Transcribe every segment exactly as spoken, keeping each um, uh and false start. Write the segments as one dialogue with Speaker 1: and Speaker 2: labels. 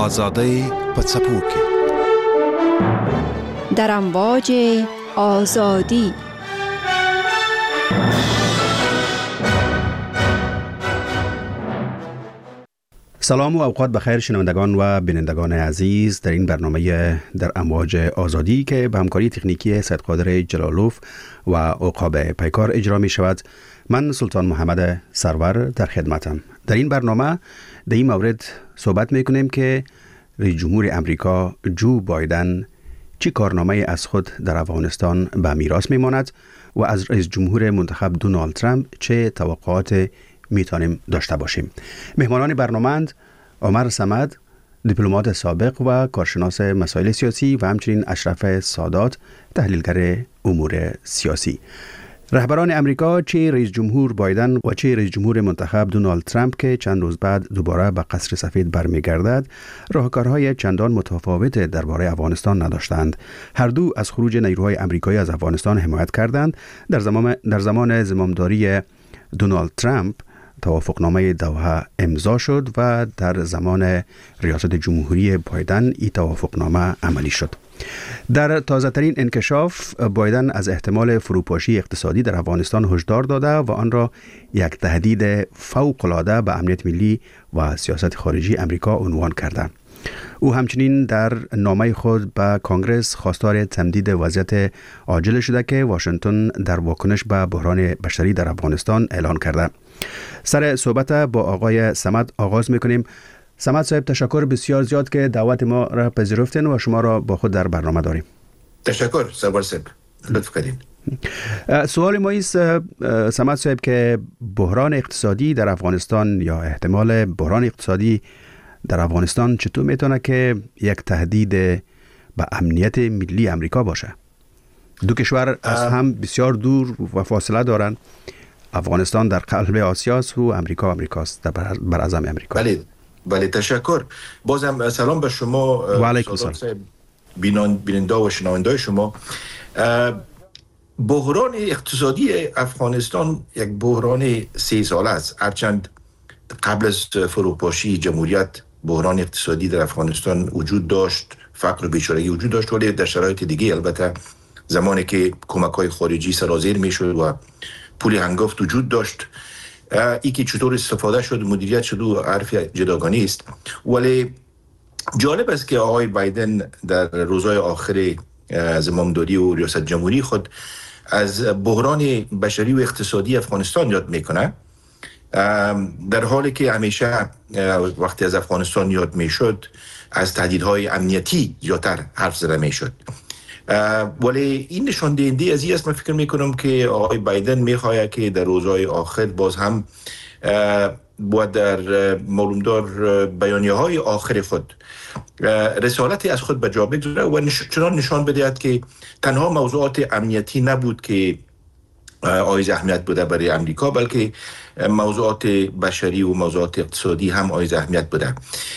Speaker 1: آزادی پڅپوکي
Speaker 2: در امواج آزادی.
Speaker 3: سلام و اوقات بخیر شنوندگان و بینندگان عزیز در این برنامه در امواج آزادی که به همکاری تکنیکی سید قادر جلالوف و عقاب پیکار اجرا می شود. من سلطان محمد سرور در خدمتم. در این برنامه در این مورد صحبت می کنیم که رئیس جمهور امریکا جو بایدن چی کارنامه از خود در افغانستان به میراث می ماند و از رئیس جمهور منتخب دونالد ترامپ چه توقعات میتونیم داشته باشیم. مهمانان برنامه‌اند عمر صمد، دیپلمات سابق و کارشناس مسائل سیاسی و همچنین اشرف سادات، تحلیلگر امور سیاسی. رهبران امریکا چه رئیس جمهور بایدن و چه رئیس جمهور منتخب دونالد ترامپ که چند روز بعد دوباره به قصر سفید برمیگردد، راهکارهای چندان متفاوت درباره افغانستان نداشتند. هر دو از خروج نیروهای امریکایی از افغانستان حمایت کردند. در زمان در زمان زمامداری دونالد ترامپ توافقنامه دوحه امضا شد و در زمان ریاست جمهوری بایدن این توافقنامه عملی شد. در تازه ترین انکشاف بایدن از احتمال فروپاشی اقتصادی در افغانستان هشدار داده و آن را یک تهدید فوق العاده به امنیت ملی و سیاست خارجی امریکا عنوان کرده. او همچنین در نامه خود به کانگرس خواستار تمدید وضعیت عاجل شده که واشنگتن در واکنش به بحران بشری در افغانستان اعلان کرده. سر صحبت با آقای صمد آغاز میکنیم. صمد صاحب، تشکر بسیار زیاد که دعوت ما را پذیرفتین و شما را با خود در برنامه داریم.
Speaker 4: تشکر سرور صاحب، لطف کردین.
Speaker 3: سوال ما است صمد صاحب که بحران اقتصادی در افغانستان یا احتمال بحران اقتصادی در افغانستان چطور میتونه که یک تهدید به امنیت ملی امریکا باشه؟ دو کشور از هم بسیار دور و فاصله دارن. افغانستان در قلب آسیا است و امریکا امریکاست، در بر اعظم امریکا.
Speaker 4: بله بله تشکر. بازم سلام به شما
Speaker 3: و علیکم السلام
Speaker 4: بیننده و شنونده شما. بحران اقتصادی افغانستان یک بحران سه ساله است. هرچند قبل از فروپاشی جمهوریت بحران اقتصادی در افغانستان وجود داشت، فقر و بیچارگی وجود داشت، ولی در شرایط دیگه، البته زمانی که کمک‌های خارجی سرازیر میشد و پول هنگفت وجود داشت، ای که چطور استفاده شد مدیریت شد و حرف جداگانه است. ولی جالب است که آقای بایدن در روزهای آخر زمامداری و ریاست جمهوری خود از بحران بشری و اقتصادی افغانستان یاد میکنه، در حالی که همیشه وقتی از افغانستان یاد میشد از تهدیدهای امنیتی زیادتر حرف زده میشد. ولی این نشان دهنده از این است. من فکر میکنم که آقای بایدن میخواهد که در روزهای آخر باز هم باید در معلومدار بیانیه های آخر خود رسالتی از خود به جا بگذاره و چنان نشان بدهد که تنها موضوعات امنیتی نبود که آیز اهمیت بوده برای امریکا، بلکه موضوعات بشری و موضوعات اقتصادی هم آیز اهمیت بوده.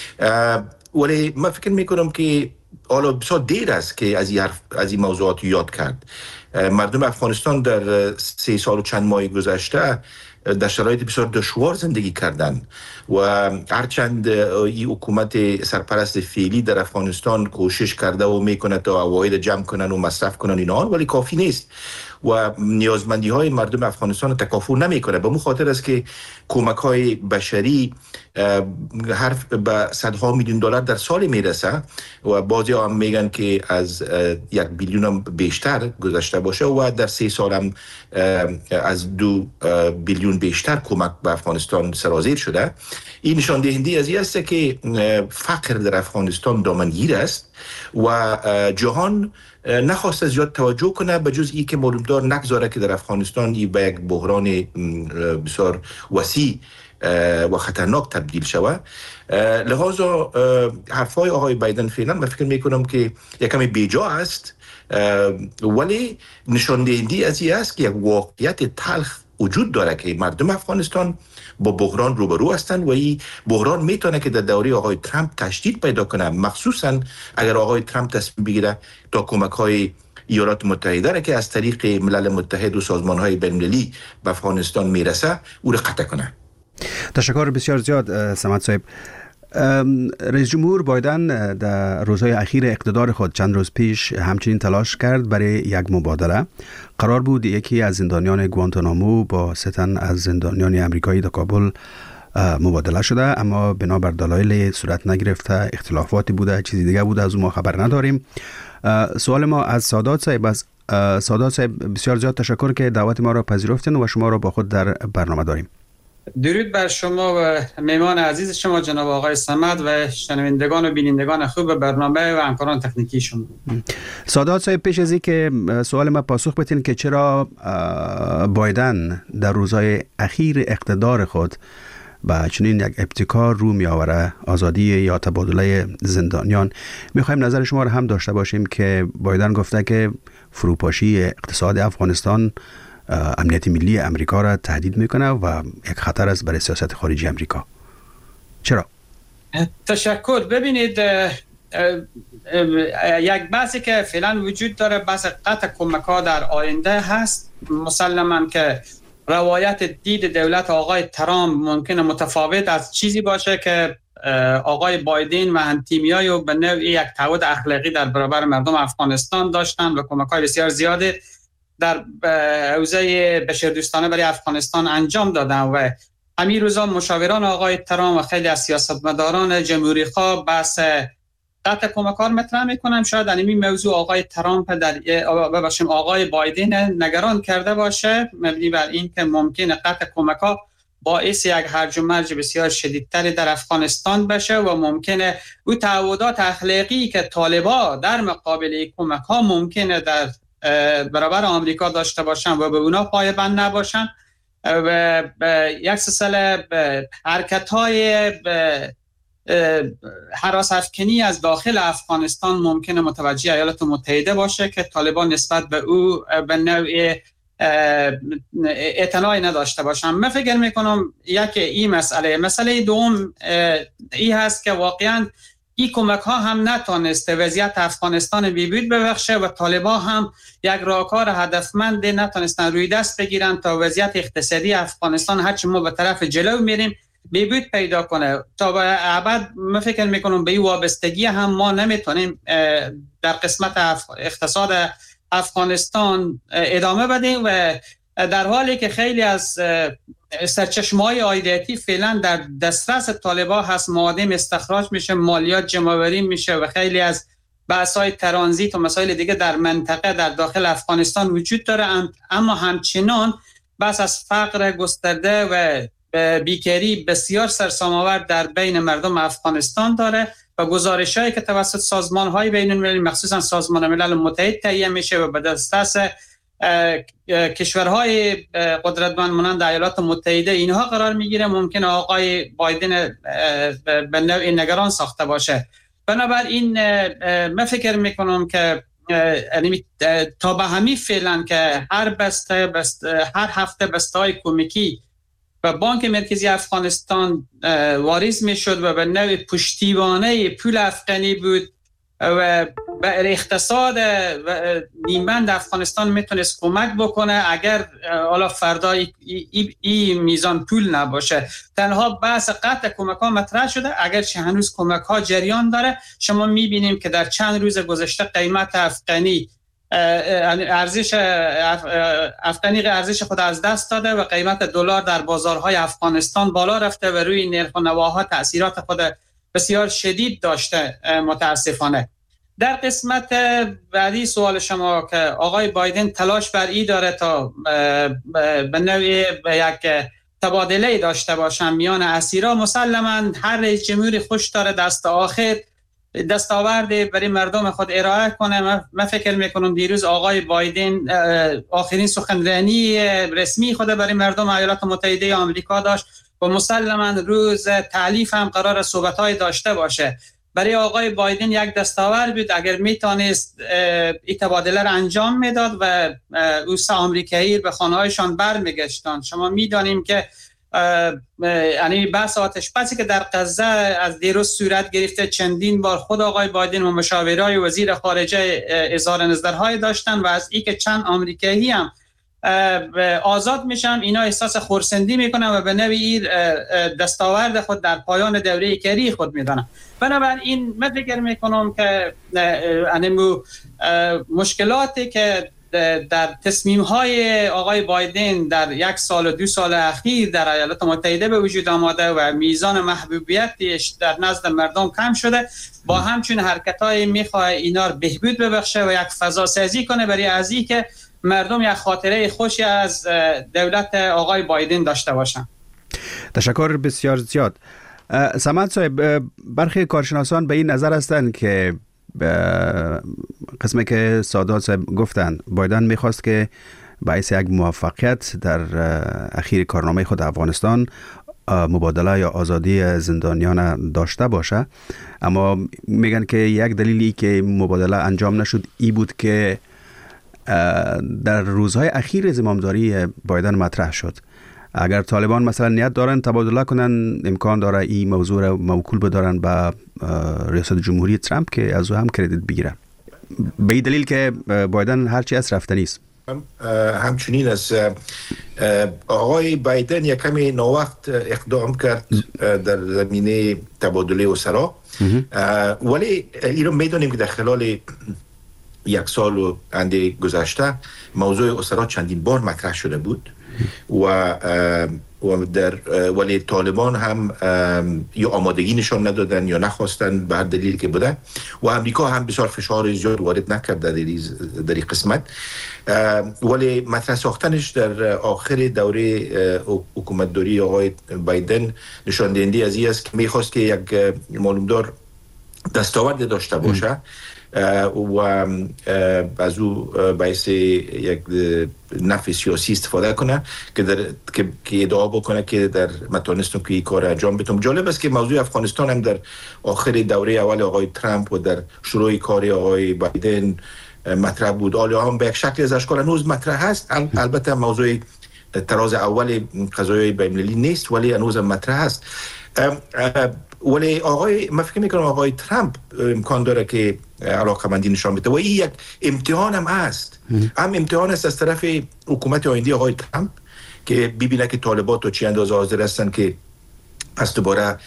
Speaker 4: ولی من فکر میکنم که حالا بسیار دیر است که از این از این موضوعات یاد کرد. مردم افغانستان در سه سال و چند ماه گذشته در شرایط بسیار دشوار زندگی کردن و هرچند این حکومت سرپرست فعلی در افغانستان کوشش کرده و میکنه تا عواید جمع کنن و مصرف کنن اینا، ولی کافی نیست و نیازمندی های مردم افغانستان تکافؤ نمیکنه. به مو خاطر است که کمک های بشری حرف به صدها میلیون دلار در سال میرسه و بعضی هم میگن که از یک بیلیون هم بیشتر گذشته باشه و در سه سال هم از دو بیلیون بیشتر کمک به افغانستان سرازیر شده. این نشان دهنده از این است که فقر در افغانستان دامنگیر است و جهان نخواسته زیاد توجه کنه به جز این که معلومدار نگذاره که در افغانستان به یک بحران بسیار وسیع و خطرناک تبدیل شود. لحاظا حرفای آقای بایدن فعلا من فکر میکنم که یک کمی بیجا است، ولی نشان دهنده از این است که یک واقعیت تلخ وجود داره که مردم افغانستان با بحران روبرو هستند و این بحران میتونه که در دوره آقای ترامپ تشدید پیدا کنه، مخصوصا اگر آقای ترامپ تصمیم بگیره تا کمک‌های ایالات متحده را که از طریق ملل متحد و سازمان‌های بین‌المللی به افغانستان میرسه او را قطع کنه.
Speaker 3: تشکر بسیار زیاد صمد صاحب. رئیس جمهور بایدن در روزهای اخیر اقتدار خود چند روز پیش همچنین تلاش کرد برای یک مبادله. قرار بود یکی از زندانیان گوانتانامو با سه تن از زندانیان امریکایی در کابل مبادله شده، اما بنابر دلایل صورت نگرفته، اختلافاتی بوده، چیزی دیگه بوده، از اون ما خبر نداریم. سوال ما از سادات صاحب است. سادات صاحب بسیار زیاد تشکر که دعوت ما را پذیرفتین و شما را با خود در برنامه داریم.
Speaker 5: درود بر شما و مهمان عزیز شما جناب آقای صمد و شنوندگان و بینندگان خوب برنامه و همکاران تکنیکی شما.
Speaker 3: سادات صاحب، پیش از این که سوال ما پاسخ بدین که چرا بایدن در روزهای اخیر اقتدار خود با چنین یک ابتکار رو می آوره، آزادی یا تبادله زندانیان، میخوایم نظر شما را هم داشته باشیم که بایدن گفته که فروپاشی اقتصاد افغانستان امنیت ملی امریکا را تهدید میکنه و یک خطر است برای سیاست خارجی امریکا. چرا؟
Speaker 5: تشکر. ببینید، یک بحثی که فعلا وجود داره بحث قطع کمک ها در آینده هست. مسلماً که روایت دید دولت آقای ترامپ ممکنه متفاوت از چیزی باشه که آقای بایدن و هم‌تیمیای و به نوعی یک تعهد اخلاقی در برابر مردم افغانستان داشتن و کمک‌های بسیار زیادی در حوزه بشردوستانه برای افغانستان انجام دادن و همین روزا مشاوران آقای ترامپ و خیلی از سیاستمداران جمهوری خواه بحث قطع کمک‌ها مطرح میکنم. شاید در این موضوع آقای ترامپ در ببخشیم آقای بایدن نگران کرده باشه، مبنی بر این که ممکنه قطع کمک‌ها باعث یک هرج و مرج بسیار شدیدتری در افغانستان بشه و ممکنه او تعهدات اخلاقی که طالبان در مقابل کمک‌ها ممکنه در برابر آمریکا داشته باشن و به اونا پایبند نباشن و یک سلسله حرکت‌های هراس افکنی از داخل افغانستان ممکنه متوجه ایالات متحده باشه که طالبان نسبت به او به نوع اعتنایی نداشته باشن. من فکر میکنم یک این مسئله مسئله دوم این هست که واقعا این کمک ها هم نتونسته وضعیت افغانستان بیبود ببخشه و طالبان هم یک راهکار هدفمند نتونستن روی دست بگیرن تا وضعیت اقتصادی افغانستان هرچی ما به طرف جلو میریم بیبود پیدا کنه. تا به ابد من فکر میکنم به این وابستگی هم ما نمیتونیم در قسمت اقتصاد افغانستان ادامه بدیم و در حالی که خیلی از سرچشمه‌های عایداتی فعلا در دسترس طالبان هست، معادن استخراج میشه، مالیات جمع‌آوری میشه و خیلی از بحث‌های ترانزیت و مسائل دیگه در منطقه در داخل افغانستان وجود داره، اما همچنان بحث از فقر گسترده و بیکاری بسیار سرسام‌آور در بین مردم افغانستان داره و گزارش‌هایی که توسط سازمان‌های بین‌المللی مخصوصاً سازمان ملل متحد تهیه میشه و به دسترس کشورهای قدرتمند مانند ایالات متحده اینها قرار میگیره، ممکنه آقای بایدن به نوعی نگران ساخته باشه. بنابراین من فکر میکنم که تا به همین فعلا که هر بسته بست هر هفته بسته‌های کمکی و بانک مرکزی افغانستان واریز میشد و به نوع پشتیبانه پول افغانی بود و به اقتصاد نیمبند افغانستان میتونست کمک بکنه اگر حالا فردا این ای, ای میزان پول نباشه. تنها بحث قطع کمک ها مطرح شده، اگرچه هنوز کمک ها جریان داره. شما میبینیم که در چند روز گذشته قیمت افغانی ارزش افغانی ارزش خود از دست داده و قیمت دلار در بازارهای افغانستان بالا رفته و روی نرخ و نواها تأثیرات خود بسیار شدید داشته متاسفانه. در قسمت بعدی سوال شما که آقای بایدن تلاش بر این داره تا به نوعی یک تبادله داشته باشن میان اسیرا، مسلماً هر رئیس جمهوری خوش داره دست آخر دستاورد برای مردم خود ارائه کنه. من فکر میکنم دیروز آقای بایدن آخرین سخنرانی رسمی خود برای مردم ایالات متحده آمریکا داشت و مسلماً روز تعلیف هم قرار صحبت‌های داشته باشه. برای آقای بایدن یک دستاورد بود اگر میتونست این تبادله را انجام میداد و اوسا آمریکایی به خانه‌هایشان برمیگشتند. شما میدانیم که یعنی بحث آتش بسی که در غزه از دیروز صورت گرفته، چندین بار خود آقای بایدن و مشاورای وزیر خارجه اظهار نظرهای داشتن و از این که چند آمریکایی هم آزاد میشن، اینا احساس خرسندی میکنن و به نوعی دستاورد خود در پایان دوره کری خود میدانن. بنابراین من فکر میکنم که انمو مشکلاتی که در تصمیم های آقای بایدن در یک سال و دو سال اخیر در ایالات متحده به وجود آمده و میزان محبوبیتش در نزد مردم کم شده، با همچون حرکت های میخواه اینا رو بهبود ببخشه و یک فضا سازی کنه برای ازی که مردم یک خاطره خوشی از دولت آقای بایدن داشته باشن.
Speaker 3: تشکر بسیار زیاد. سمت صاحب، برخی کارشناسان به این نظر هستند که قسمی که سادات صاحب گفتند بایدن میخواست که باعث یک موفقیت در اخیر کارنامه خود افغانستان مبادله یا آزادی زندانیان داشته باشه، اما میگن که یک دلیلی که مبادله انجام نشد ای بود که در روزهای اخیر زمامداری بایدن مطرح شد. اگر طالبان مثلا نیت دارن تبادله کنن، امکان داره این موضوع را موکول بدارن به ریاست جمهوری ترامپ که از او هم کردیت بگیره، به این دلیل که بایدن هرچی از رفتنی است.
Speaker 4: همچنین است. آقای بایدن یک کمی ناوقت اقدام کرد در زمینه تبادله اسرا، ولی این رو میدونیم که در خلال یک سال و انده گذشته موضوع اسرا چندین بار مطرح شده بود و و در ولی طالبان هم یا آمادگی نشان ندادن یا نخواستن به هر دلیل که بوده و امریکا هم بسیار فشار زیاد وارد نکرد در در این قسمت، ولی مطرح ساختنش در آخر دوره حکومتداری آقای بایدن نشان دهنده از این است که میخواست که یک معلومدار دستاورد داشته باشه و از او باعث یک نفع سیاسی استفاده کنه که در که, که ادعا بکنه که در متانستم که این کار انجام بتم. جالب است که موضوع افغانستان هم در آخر دوره اول آقای ترامپ و در شروع کار آقای بایدن مطرح بود. حالا هم به یک شکل از اشکال هنوز مطرح هست، البته موضوع تراز اول قضایای بین‌المللی نیست ولی هنوز مطرح هست. ولی آقای من فکر میکنم آقای ترامپ امکان داره که علاقمندی نشان بده و این یک امتحان هم است، هم امتحان است از طرف حکومت آینده آقای ترامپ که ببینه که طالبات و چی اندازه حاضر هستن که پس دوباره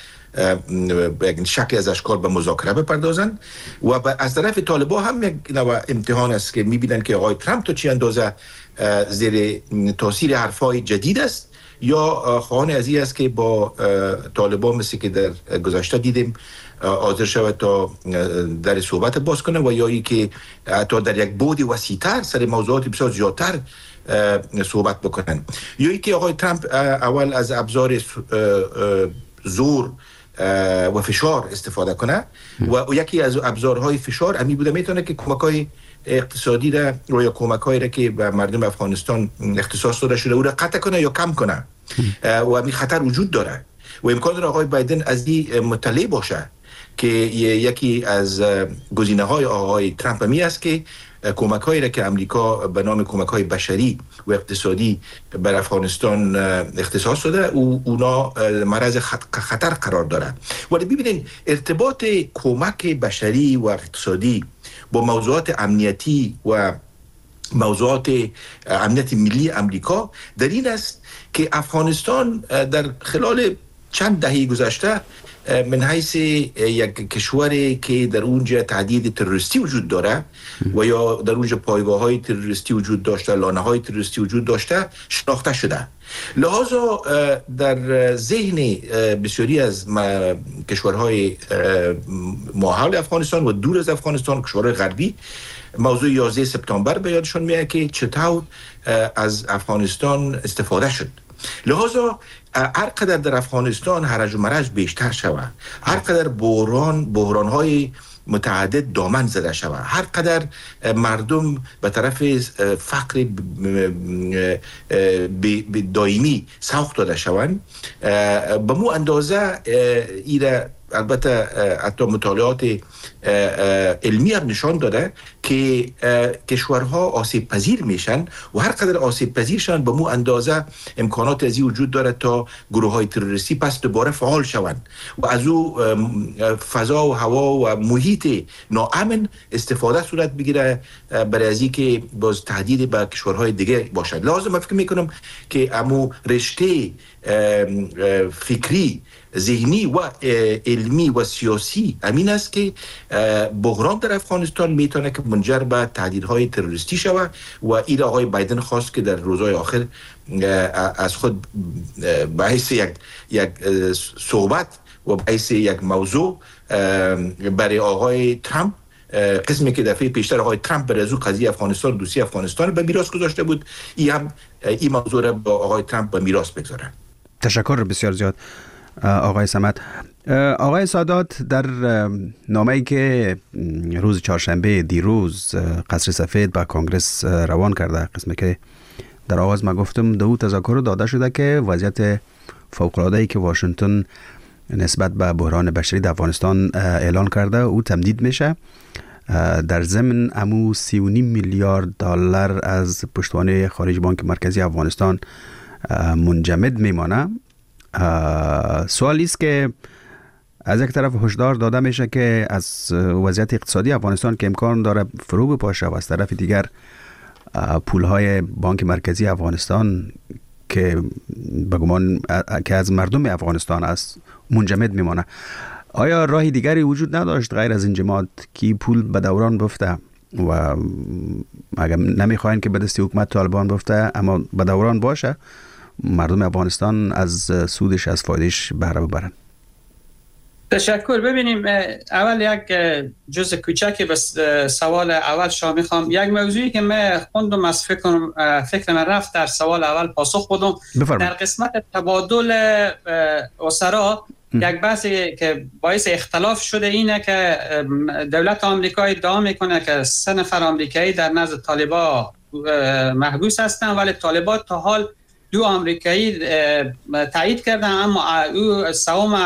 Speaker 4: یک شکل از اشکال به مذاکره بپردازن و از طرف طالبان هم یک نوع امتحان است که میبینن که آقای ترامپ تو چی اندازه زیر تاثیر حرفای جدید است یا خواهان از این است که با طالبان مثل که در گذشته دیدیم حاضر شود تا در صحبت باز کنه و یا ای که تا در یک بعد وسیع‌تر سر موضوعات بسیار زیادتر صحبت بکنن، یا ای که آقای ترامپ اول از ابزار زور و فشار استفاده کنه و یکی از ابزارهای فشار امی بوده میتونه که کمک‌های اقتصادی را و یا کمک‌هایی را که به مردم افغانستان اختصاص داده شده او را قطع کنه یا کم کنه و این خطر وجود داره و امکان داره آقای بایدن از این مطلع باشه که یکی از گزینه‌های آقای ترامپ می است که کمک‌هایی را که امریکا به نام کمک‌های بشری و اقتصادی بر افغانستان اختصاص داده او اونا معرض خطر قرار داره. ولی ببینید ارتباط کمک بشری و اقتصادی با موضوعات امنیتی و موضوعات امنیت ملی امریکا در این است که افغانستان در خلال چند دهه گذشته من حیث یک کشوری که در اونجا تهدید تروریستی وجود داره و یا در اونجا پایگاه های تروریستی وجود داشته، لانه های تروریستی وجود داشته شناخته شده. لحاظا در ذهن بسیاری از کشورهای ماحول افغانستان و دور از افغانستان، کشورهای غربی، موضوع یازده سپتامبر به یادشون میاد که چطور از افغانستان استفاده شد. لحاظا هر قدر در افغانستان هرج و مرج بیشتر شود، هر قدر بحران بحران‌های متعدد دامن زده شود، هر قدر مردم به طرف فقر دائمی سوق داده شوند، به مو اندازه ایره البته حتی مطالعات علمی هم نشان داده که کشورها آسیب پذیر میشن و هر قدر آسیب پذیر شن به مو اندازه امکانات ازی وجود داره تا گروه های تروریستی پس دوباره فعال شوند و از او فضا و هوا و محیط ناامن استفاده صورت بگیره برای ازی که باز تهدید به کشورهای دیگه باشد. لازم فکر میکنم که امو رشته فکری، ذهنی و علمی و سیاسی امین است که بحران در افغانستان میتونه که منجر به تهدیدهای تروریستی شود و این آقای بایدن خواست که در روزهای آخر از خود به حیث یک یک صحبت و به حیث یک موضوع برای آقای ترامپ، قسمی که دفعه پیشتر آقای ترامپ برای از قضیه افغانستان دوستی افغانستان به میراث گذاشته بود، این هم این موضوع را با آقای ترامپ به میراث بگذاره.
Speaker 3: تشکر بسیار زیاد آقای صمد. آقای سادات، در نامه‌ای که روز چهارشنبه دیروز قصر سفید با کنگرس روان کرده، قسمی که در آغاز ما گفتم دو تذکر داده شده که وضعیت فوق‌العاده‌ای که واشنگتن نسبت به بحران بشری در افغانستان اعلان کرده او تمدید میشه. در ضمن امو سی و نیم میلیارد دلار از پشتوانه خارج بانک مرکزی افغانستان منجمد میمانه. سوالی است که از یک طرف هشدار داده میشه که از وضعیت اقتصادی افغانستان که امکان داره فرو بپاشه و از طرف دیگر پولهای بانک مرکزی افغانستان که به گمان که از مردم افغانستان است منجمد میمانه. آیا راهی دیگری وجود نداشت غیر از انجماد که پول به دوران بفته و اگر نمیخواین که به دست حکومت طالبان بفته اما به دوران باشه مردم افغانستان از سودش از فایدهش بهره ببرن؟
Speaker 5: تشکر. ببینیم اول یک جزء کوچکی بس سوال اول شما میخوام. یک موضوعی که من خوندم از فکر فکر من رفت در سوال اول پاسخ بدم. در قسمت تبادل اسرا یک بحثی که باعث اختلاف شده اینه که دولت آمریکا ادعا میکنه که سه نفر آمریکایی در نزد طالبان محبوس هستن، ولی طالبان تا حال دو آمریکایی تایید کردن، اما او سوم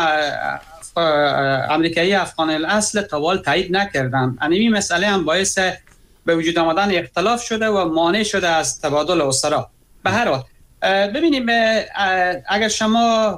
Speaker 5: آمریکایی افغان الاصل تا حال تایید نکردن. این مسئله هم باعث به وجود آمدن اختلاف شده و مانع شده از تبادل اسرا. به هر حال ببینیم اگر شما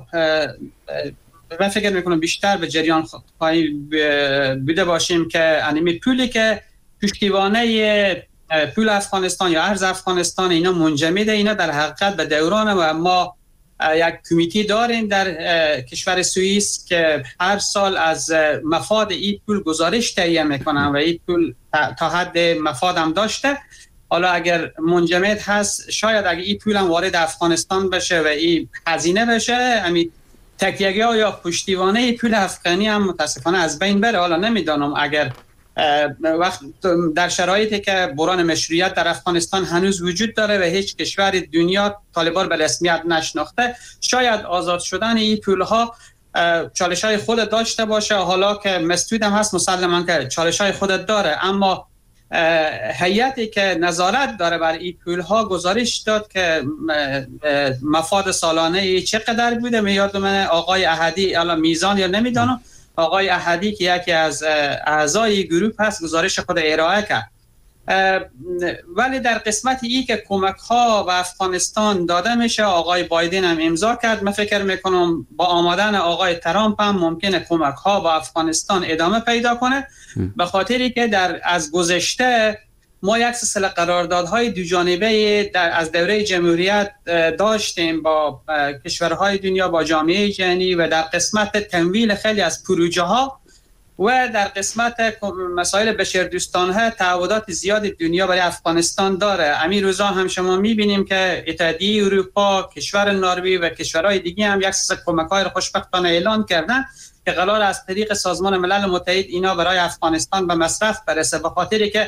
Speaker 5: من فکر میکنم بیشتر به جریان خواهی بوده باشیم که انیمی پولی که پشتیبانه پول افغانستان یا ارز افغانستان اینا منجمده، اینا در حقیقت به دوران و ما یک کمیتی داریم در کشور سوئیس که هر سال از مفاد این پول گزارش تهیه میکنن و این پول تا حد مفاد هم داشته. حالا اگر منجمد هست شاید اگر این پول هم وارد افغانستان بشه و این هزینه بشه، همین تکیه‌گی ها یا پشتیبانه پول افغانی هم متاسفانه از بین بره. حالا نمیدانم اگر وقت در شرایطی که بحران مشروعیت در افغانستان هنوز وجود داره و هیچ کشور دنیا طالبان به رسمیت نشناخته، شاید آزاد شدن این پول‌ها چالش‌های خود داشته باشه. حالا که مسعود هم هست مسلماً که چالش‌های خود داره، اما هیئتی که نظارت داره بر این پول‌ها گزارش داد که مفاد سالانه چقدر بوده. میاد من آقای احدی الان میزان یا نمیدانم، آقای احدی که یکی از اعضای گروه هست گزارش خود ارائه کرد. ولی در قسمت ای که کمک ها به افغانستان داده میشه آقای بایدن هم امضا کرد. من فکر میکنم با آمدن آقای ترامپ هم ممکنه کمک ها به افغانستان ادامه پیدا کنه، به خاطری که در از گذشته ما یک سلسله قراردادهای دو جانبه در از دوره جمهوریت داشتیم با کشورهای دنیا، با جامعه جهانی و در قسمت تمویل خیلی از پروژه ها و در قسمت مسائل بشردوستانه تعهدات زیاد دنیا برای افغانستان داره. همین روزا هم شما میبینیم که اتحادیه اروپا، کشور نروژ و کشورهای دیگه هم یک سری کمک‌های خوشبختانه اعلان کردن که قرار از طریق سازمان ملل متحد اینا برای افغانستان به مصرف برسه، به خاطری که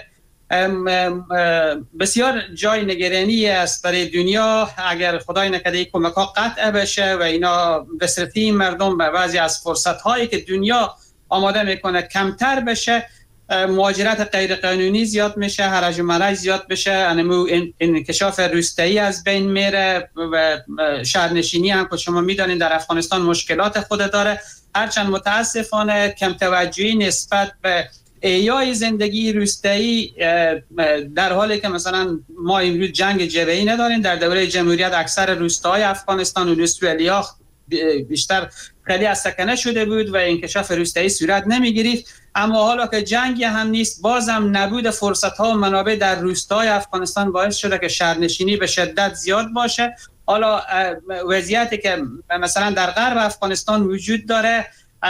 Speaker 5: بسیار جای نگرانی است برای دنیا اگر خدای نکرده این کمک ها قطع بشه و اینا دسترسی مردم به بعضی از فرصت هایی که دنیا آماده میکنه کمتر بشه، مهاجرت غیر قانونی زیاد میشه، هرج و مرج زیاد بشه، انکشاف روستایی از بین میره و شهرنشینی هم که شما میدونید در افغانستان مشکلات خود داره. هرچند متاسفانه کم توجهی نسبت به احیای زندگی روستایی، در حالی که مثلا ما امروز جنگ جبهه‌ای نداریم. در دوره جمهوریت اکثر روستاهای افغانستان و روستویلی‌ها بیشتر خیلی از سکنه شده بود و انکشاف روستایی صورت نمی‌گرفت. اما حالا که جنگی هم نیست، بازم نبود فرصت‌ها و منابع در روستاهای افغانستان باعث شده که شهرنشینی به شدت زیاد باشه. حالا وضعیتی که مثلا در غرب افغانستان وجود داره،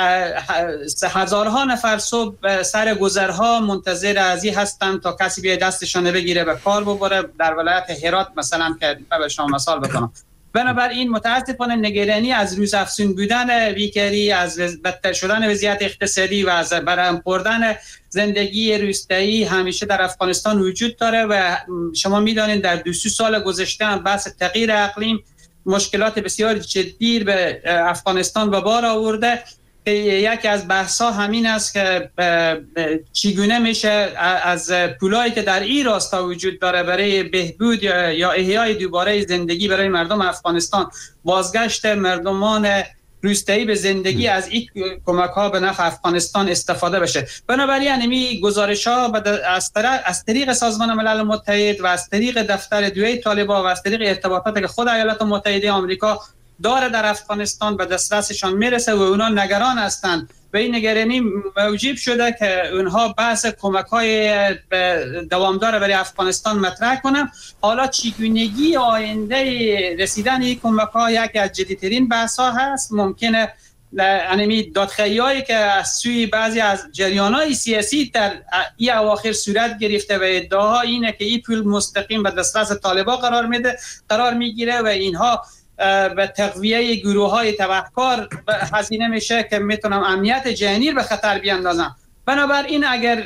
Speaker 5: هزارها نفر صبح سر گذرها منتظر ازی هستند تا کسی بیای دستشان بگیره به کار ببره. در ولایت هرات مثلا که به شما مثال بکنم. بنابراین متاسفانه نگرانی از روز افزون بودن بیکاری، از بدتر شدن وضعیت اقتصادی و از برهم خوردن زندگی روستایی همیشه در افغانستان وجود داره و شما میدانید در دو سه سال گذشته هم بحث تغییر اقلیم مشکلات بسیار جدی به افغانستان به بار آورده. یکی از بحث‌ها همین است که چگونه میشه از پولایی که در این راستا وجود داره برای بهبود یا احیای دوباره زندگی برای مردم افغانستان، بازگشت مردمان روستایی به زندگی از این کمک‌ها به نفع افغانستان استفاده بشه. بنابراین این گزارش‌ها از طریق سازمان ملل متحد و از طریق دفتر دوی طالبان و از طریق ارتباطاتی که خود ایالات متحده آمریکا داره در افغانستان به دسترسشان میرسه و اونا نگران هستند و این نگرانی موجب شده که اونها بحث کمک‌های دوامدار برای افغانستان مطرح کنن. حالا چگونگی آینده رسیدن این کمک‌ها یکی از جدی‌ترین بحث‌ها هست. ممکنه انمی دادخواهی‌هایی که از سوی بعضی از جریان‌های سیاسی در این اواخر صورت گرفته و ادعاها اینه که این پول مستقیم به دسترس طالبان قرار میده قرار میگیره و اینها به تقویه گروه‌های تبهکار هزینه میشه که میتونم امنیت جهانی به خطر بیاندازم. بنابراین اگر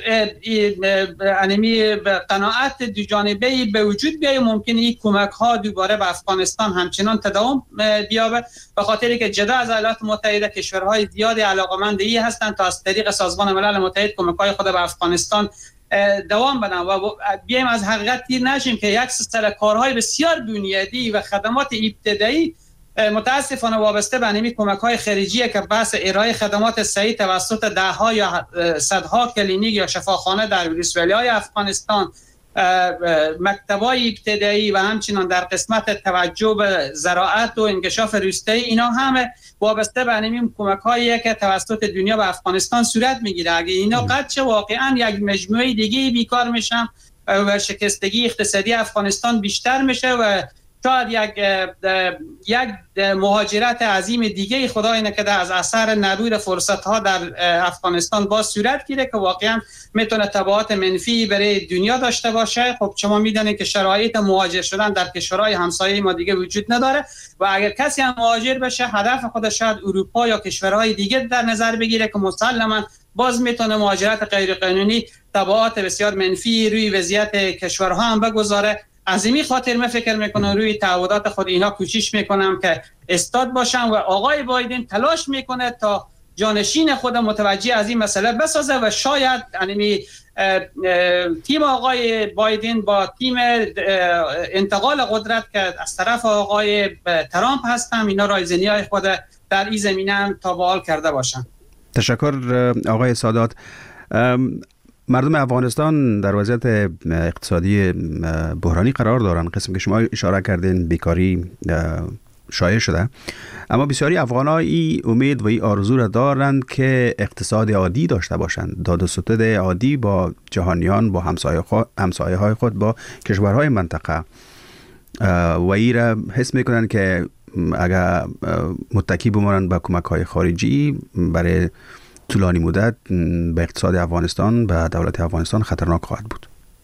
Speaker 5: انمی قناعت دو جانبه به وجود بیاید، ممکنه این کمک‌ها دوباره به افغانستان همچنان تداوم بیابه، به خاطری که جدا از ایالات متحده کشورهای زیادی علاقه‌مند این هستند تا از طریق سازمان ملل متحد کمک‌های خود به افغانستان دوام بدن و بیایم از حقیقت تیر نشیم که یک سلسله کارهای بسیار بنیادی و خدمات ابتدایی متاسفانه وابسته به همین کمک‌های خارجیه که بحث ارائه خدمات صحی توسط ده‌ها یا صدها کلینیک یا شفاخانه در ولایت‌های افغانستان، مکتب‌های ابتدایی و همچنین در قسمت توجه به زراعت و انکشاف روستایی، اینا همه وابسته به همین کمک‌هایی که توسط دنیا به افغانستان صورت میگیره. اگه اینا قطع شه، واقعاً یک مجموعه دیگه بیکار میشن و شکستگی اقتصادی افغانستان بیشتر میشه و شاید یک یک مهاجرت عظیم دیگه خدای نکرده از اثر نبود فرصت‌ها در افغانستان باز صورت گیره که واقعا میتونه تبعات منفی برای دنیا داشته باشه. خب شما میدونید که شرایط مهاجر شدن در کشورهای همسایه ما دیگه وجود نداره و اگر کسی هم مهاجر بشه، هدف خودش شاید اروپا یا کشورهای دیگه در نظر بگیره که مسلماً باز میتونه مهاجرت غیر قانونی تبعات بسیار منفی روی وضعیت کشورها هم بگذاره. از این خاطر من فکر میکنم روی تعهدات خود اینا کوشش میکنم که استاد باشم و آقای بایدن تلاش میکنه تا جانشین خود متوجه از این مسئله بسازه و شاید یعنی تیم آقای بایدن با تیم انتقال قدرت که از طرف آقای ترامپ هستن، اینا رایزنی های خود در این زمینه هم تابعال کرده باشن.
Speaker 3: تشکر آقای سادات. مردم افغانستان در وضعیت اقتصادی بحرانی قرار دارند. قسم که شما اشاره کردین بیکاری شایع شده، اما بسیاری افغان‌ها این امید و این آرزو را دارند که اقتصاد عادی داشته باشند، داد و ستد عادی با جهانیان، با همسایه های خود، با کشورهای منطقه و این را حس میکنند که اگر متکی بمانند به کمک‌های خارجی برای طولانی مدت به اقتصاد افغانستان، به دولت افغانستان خطرناک خواهد بود.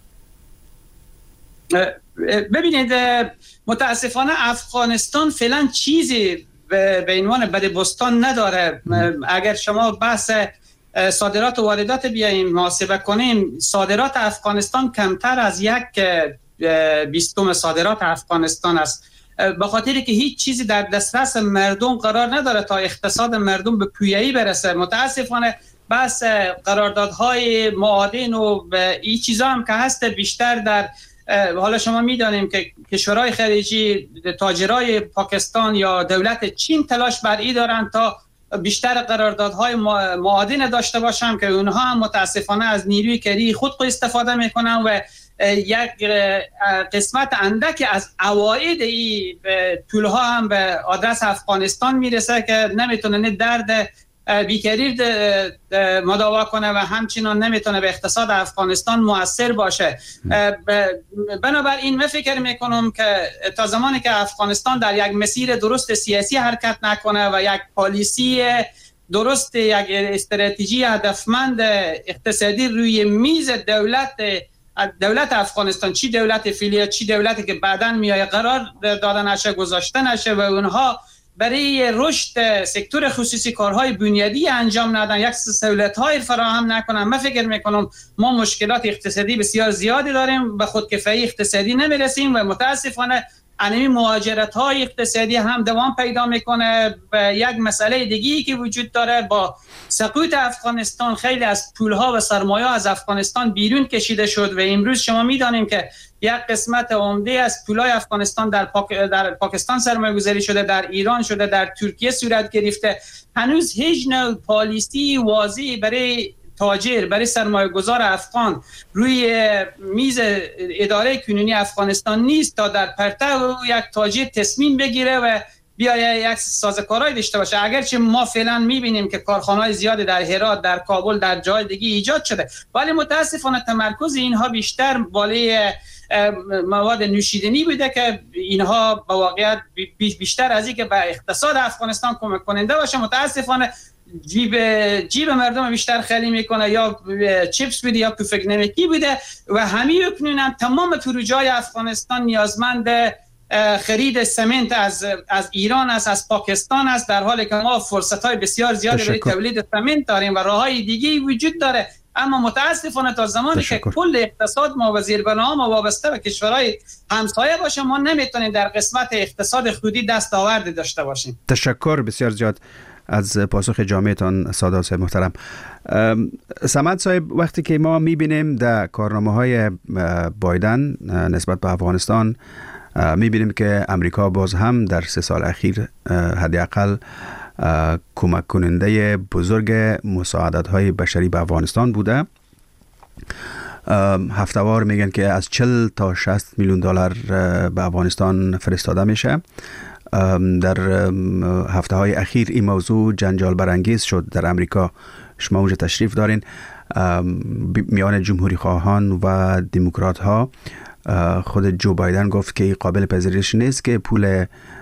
Speaker 5: ببینید متاسفانه افغانستان فعلا چیزی به عنوان بدبستان نداره. اگر شما بحث صادرات و واردات بیاییم محاسبه کنیم، صادرات افغانستان کمتر از یک بیستم صادرات افغانستان است، به خاطری که هیچ چیزی در دسترس مردم قرار نداره تا اقتصاد مردم به پویایی برسه. متاسفانه بس قراردادهای معادن و این چیزا هم که هست بیشتر در حالا شما میدانیم که کشورهای خلیجی، تاجرای پاکستان یا دولت چین تلاش بر این دارن تا بیشتر قراردادهای معادن داشته باشم که اونها هم متاسفانه از نیروی کری خود استفاده میکنن و یک قسمت اندک از عواید این پولها هم به آدرس افغانستان میرسه که نمیتونه درد بیکاری مداوا کنه و همچنان نمیتونه به اقتصاد افغانستان مؤثر باشه. بنابراین من فکر میکنم که تا زمانی که افغانستان در یک مسیر درست سیاسی حرکت نکنه و یک پالیسی درست، یک استراتژی هدفمند اقتصادی روی میز دولت دولت افغانستان، چی دولت فعلی چی دولتی که بعداً میای قرار دادن نشه، گذاشته نشه و اونها برای رشد سکتور خصوصی کارهای بنیادی انجام ندن، یک سهولت‌های فراهم نکنن، من فکر میکنم ما مشکلات اقتصادی بسیار زیادی داریم، به خودکفایی اقتصادی نمیرسیم و متاسفانه انمی مهاجرت‌های اقتصادی هم دوام پیدا میکنه. و یک مسئله دیگه‌ای که وجود داره، با سقوط افغانستان خیلی از پولها و سرمایه از افغانستان بیرون کشیده شد و امروز شما میدانیم که یک قسمت عمده از پولای افغانستان در, پاک... در پاکستان سرمایه گذاری شده، در ایران شده، در ترکیه صورت گرفته. هنوز هیچ نوع پالیسی واضحی برای تاجر، برای سرمایه گذار افغان روی میز اداره کنونی افغانستان نیست تا در پرتو یک تاجر تصمیم بگیره و بیایه یک سازوکارهای داشته باشه. اگرچه ما فعلا میبینیم که کارخانه‌های زیادی در هرات، در کابل، در جای دیگه ایجاد شده، ولی متاسفانه تمرکز اینها بیشتر بالای مواد نوشیدنی بوده که اینها با واقعیت بیشتر از این که به اقتصاد افغانستان کمک کننده باشه، متاسفانه جیب جیب مردم بیشتر خالی میکنه، یا چیپس بوده یا پفک نمکی بوده و همین اکنون تمام پروژه‌های افغانستان نیازمند خرید سمنت از از ایران است، از پاکستان است، در حالی که ما فرصت‌های بسیار زیادی برای تولید سمنت داریم و راه‌های دیگه‌ای وجود داره. اما متاسفانه تا زمانی که کل اقتصاد ما و زیربنا ما وابسته به کشورهای همسایه باشه، ما نمیتونیم در قسمت اقتصاد خودی دستاوردی داشته باشیم.
Speaker 3: تشکر بسیار زیاد از پاسخ جامعتان سادات صاحب محترم. صمد صاحب، وقتی که ما میبینیم در کارنامه‌های بایدن نسبت به افغانستان، میبینیم که امریکا باز هم در سه سال اخیر حداقل کمک کننده بزرگ مساعدت های بشری به افغانستان بوده. هفته‌وار میگن که از چهل تا شصت میلیون دلار به افغانستان فرستاده میشه. در هفته های اخیر این موضوع جنجال برانگیز شد در امریکا. شما اونجا تشریف دارین. میان جمهوری خواهان و دموکرات ها، خود جو بایدن گفت که قابل پذیرش نیست که پول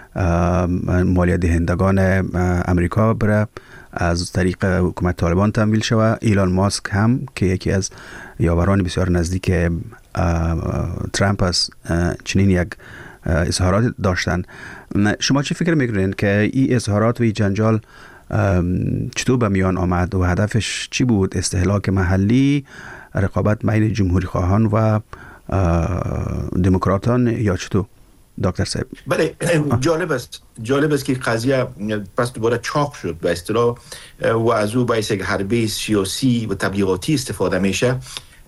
Speaker 3: مالیات دهندگان امریکا بره از طریق حکومت طالبان تمویل شود. ایلان ماسک هم که یکی از یاوران بسیار نزدیک ترامپ است، چنین یک اظهارات داشتن. شما چه فکر میکنین که این اظهارات و این جنجال چطور به میان آمد و هدفش چی بود؟ استهلاک محلی، رقابت بین جمهوری خواهان و دموکراتان یا چطور دکتر صاحب؟
Speaker 4: بله، جالب است جالب است که قضیه پس دوباره چاق شد به اصطلاح و از او باعث یک حربه سیاسی و تبلیغاتی استفاده میشه.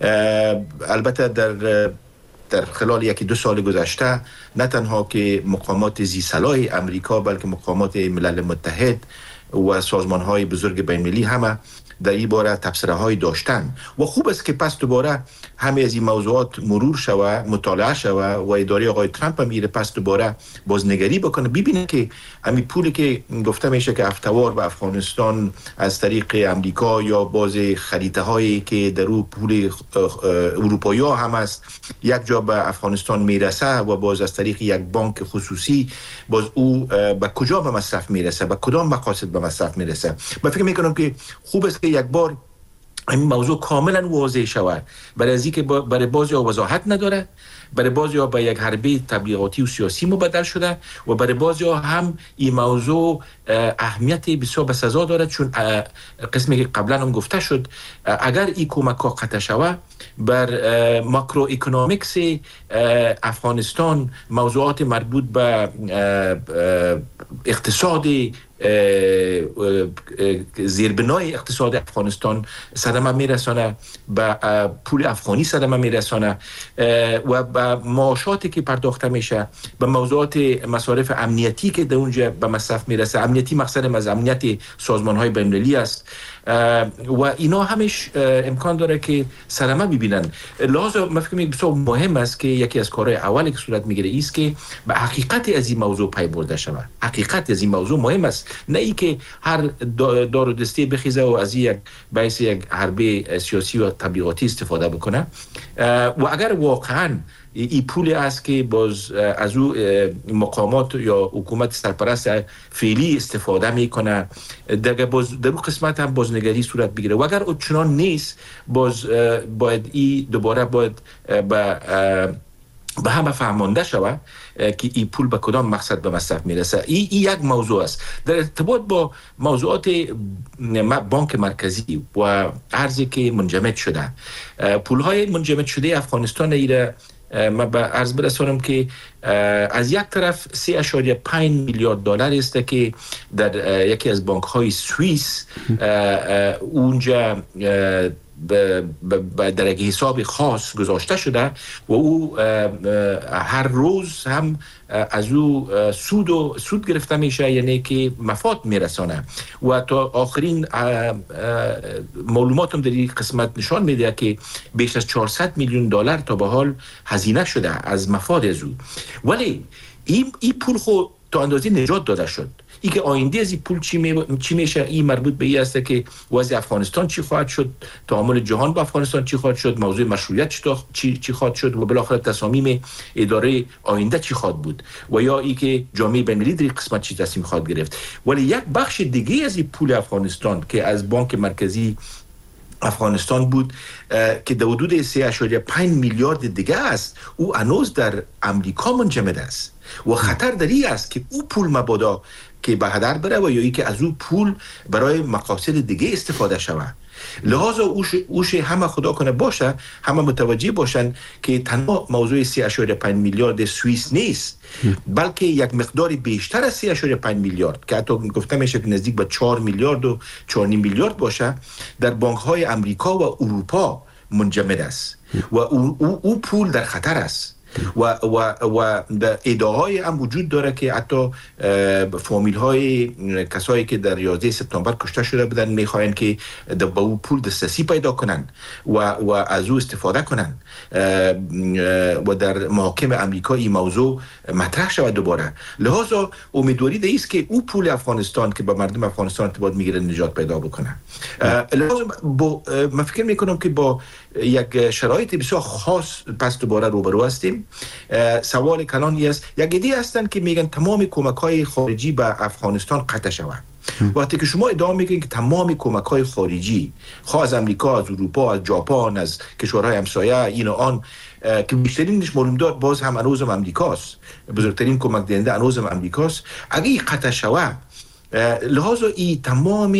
Speaker 4: البته در در خلال یکی دو سال گذشته نه تنها که مقامات ذی صلاح امریکا، بلکه مقامات ملل متحد و سازمان‌های بزرگ بین‌المللی همه در این باره تبصره های داشتن و خوب است که پس دوباره همه از این موضوعات مرور شوه، مطالعه شوه و اداره آقای ترامپ هم میره پس دوباره بازنگری بکنه، ببینه که همین پولی که گفته میشه که هفته‌وار به افغانستان از طریق امریکا یا باز خریده هایی که در او پول اروپایی ها هم است یک جا به افغانستان میرسه و باز از طریق یک بانک خصوصی باز او به کجا به مصرف میرسه، به کدام مقاصد به مصرف میرسه. من فکر میکنم که خوب است که یک بار این موضوع کاملا واضح شود، برای از اینکه برای بعضی‌ها وضاحت نداره، برای بعضی‌ها به یک حربه تبلیغاتی و سیاسی مبدل شده و برای بعضی‌ها هم این موضوع اهمیت بسیار بسزا داره، چون قسمی که قبلا هم گفته شد اگر این کمک ها قطع شود بر ماکرو اکونومیکس افغانستان، موضوعات مربوط به اقتصاد زیربنای اقتصاد افغانستان صدمه میرسانه، به پول افغانی صدمه میرسانه و به معاشاتی که پرداخته میشه، به موضوعات مصارف امنیتی که در اونجا به مصرف میرسه. امنیتی مقصد از امنیت سازمان های بین‌المللی است و اینا همش امکان داره که صدمه ببینن. لازم من فکر می‌کنم بسیار مهم است که یکی از کارهای اولی که صورت میگیره است که به حقیقت از این موضوع پی برده شود. حقیقت از این موضوع مهم است، نه ای که هر دار و دسته بخیزه و از یک بحث یک حربه سیاسی و تبلیغاتی استفاده بکنه. و اگر واقعا این پول است که باز از او مقامات یا حکومت سرپرست فعلی استفاده میکنه، در باز در اون قسمت هم بازنگری صورت بگیره و اگر چنان نیست باز باید این دوباره باید به به همه فهمانده شود که این پول به کدام مقصد به مصرف میرسه. این ای یک موضوع است. در ارتباط با موضوعات بانک مرکزی و ارزی که منجمد شده، پولهای منجمد شده افغانستان ایره ما به عرض برسانم که از یک طرف سه اشاریه پنج میلیارد دلار است که در یکی از بانک های سوئیس اونجا در یک حساب خاص گذاشته شده و او هر روز هم از او سود و سود گرفته میشه، یعنی که مفاد میرسانه و تا آخرین معلوماتم در این قسمت نشان میده که بیش از چهارصد میلیون دلار تا به حال هزینه شده از مفاد از او. ولی این این پول خود تا اندازه نجات داده شد. ای که آینده از این پول چی, می... چی میشه، این مربوط به این است که وضع افغانستان چی خواهد شد، تعامل جهان با افغانستان چی خواهد شد، موضوع مشروعیت چی چی خواهد شد و بالاخره تصامیم اداره آینده چی خواهد بود و یا ای که جامعه بین‌المللی در قسمت چی تصمیم خواهد گرفت. ولی یک بخش دیگه از این پول افغانستان که از بانک مرکزی افغانستان بود که در حدود سه اشاریه پنج میلیارد دیگه است، او هنوز در امریکا منجمد است و خطر در این است که او پول مبادا که به هدر بره و یا ای که از او پول برای مقاصد دیگه استفاده شود. لحاظا اوش, اوش همه خدا کنه باشه، همه متوجه باشن که تنها موضوع سه اشاریه پنج میلیارد سوئیس نیست، بلکه یک مقدار بیشتر از سه اشاریه پنج میلیارد که حتی گفته میشه که نزدیک به چهار میلیارد و چهار میلیارد باشه در بانک های امریکا و اروپا منجمد است و او, او, او پول در خطر است و و و ادعاهای هم وجود داره که حتی فامیل های کسایی که در یازده سپتامبر کشته شده بودن میخواین که با او پول دسترسی پیدا کنن و و از او استفاده کنن و در محاکم امریکا این موضوع مطرح شود دوباره. لحاظا امیدواری ده است که او پول افغانستان که با مردم افغانستان ارتباط میگیره نجات پیدا بکنه. لحاظا با من فکر میکنم که با یک شرایط بسیار خاص پس دوباره روبرو هستیم. سوال کلانی است، یک ایده هستن که میگن تمام کمک‌های خارجی به افغانستان قطع شود. وقتی که شما ادعا میکنید که تمام کمک‌های خارجی خواه از امریکا، از اروپا، از ژاپن، از کشورهای همسایه این و آن که بیشترینش معلوم داد باز هم هنوز هم امریکاست، بزرگترین کمک دهنده هنوز هم امریکاست، اگه این قطع شود لحاظا این تمام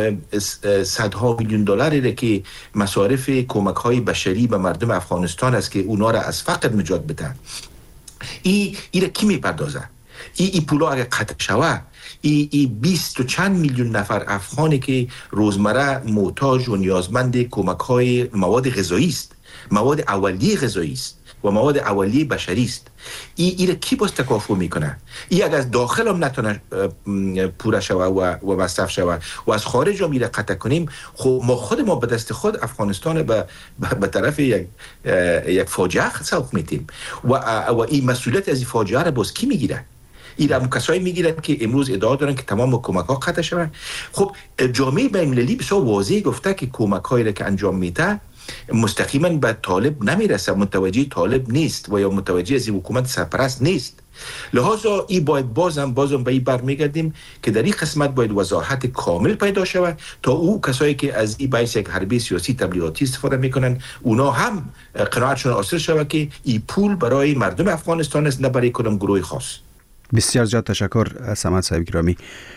Speaker 4: صدها میلیون دلاری که مصارف کمک های بشری به مردم افغانستان است که اونا را از فقر نجات بده، این این را کی میپردازه؟ این ای پولا اگه قطع شود ای ای بیست و چند میلیون نفر افغانی که روزمره محتاج و نیازمند کمک های مواد غذایی است، مواد اولیه غذایی است و مواد اولیه بشری است، این این کی باز تکافؤ میکنه؟ این اگر از داخل هم نتونه پوره شوه و و مصرف شوه و از خارج هم میره قطع کنیم، خب ما خود ما به دست خود افغانستان به به طرف یک یک فاجعه سوق میتیم و و این مسئولیت از این فاجعه را باز کی میگیره؟ این هم کسایی میگیرن که امروز ادعا دارن که تمام کمک ها قطع شوند. خب جامعه بین‌المللی بسیار واضح گفته که کمک هایی را که انجام میده مستقیما به طالب نمیرسه، متوجه طالب نیست و یا متوجه از حکومت سرپرست نیست. لحاظا این باید بازم بازم به این برمیگردیم که در این قسمت باید وضاحت کامل پیدا شود تا او کسایی که از این باعث یک حربه سیاسی تبلیغاتی استفاده میکنن اونا هم قناعتشون حاصل شود که این پول برای مردم افغانستان است، نه برای کدام گروه خاص.
Speaker 3: بسیار زیاد تشکر صمد صاحب گرامی.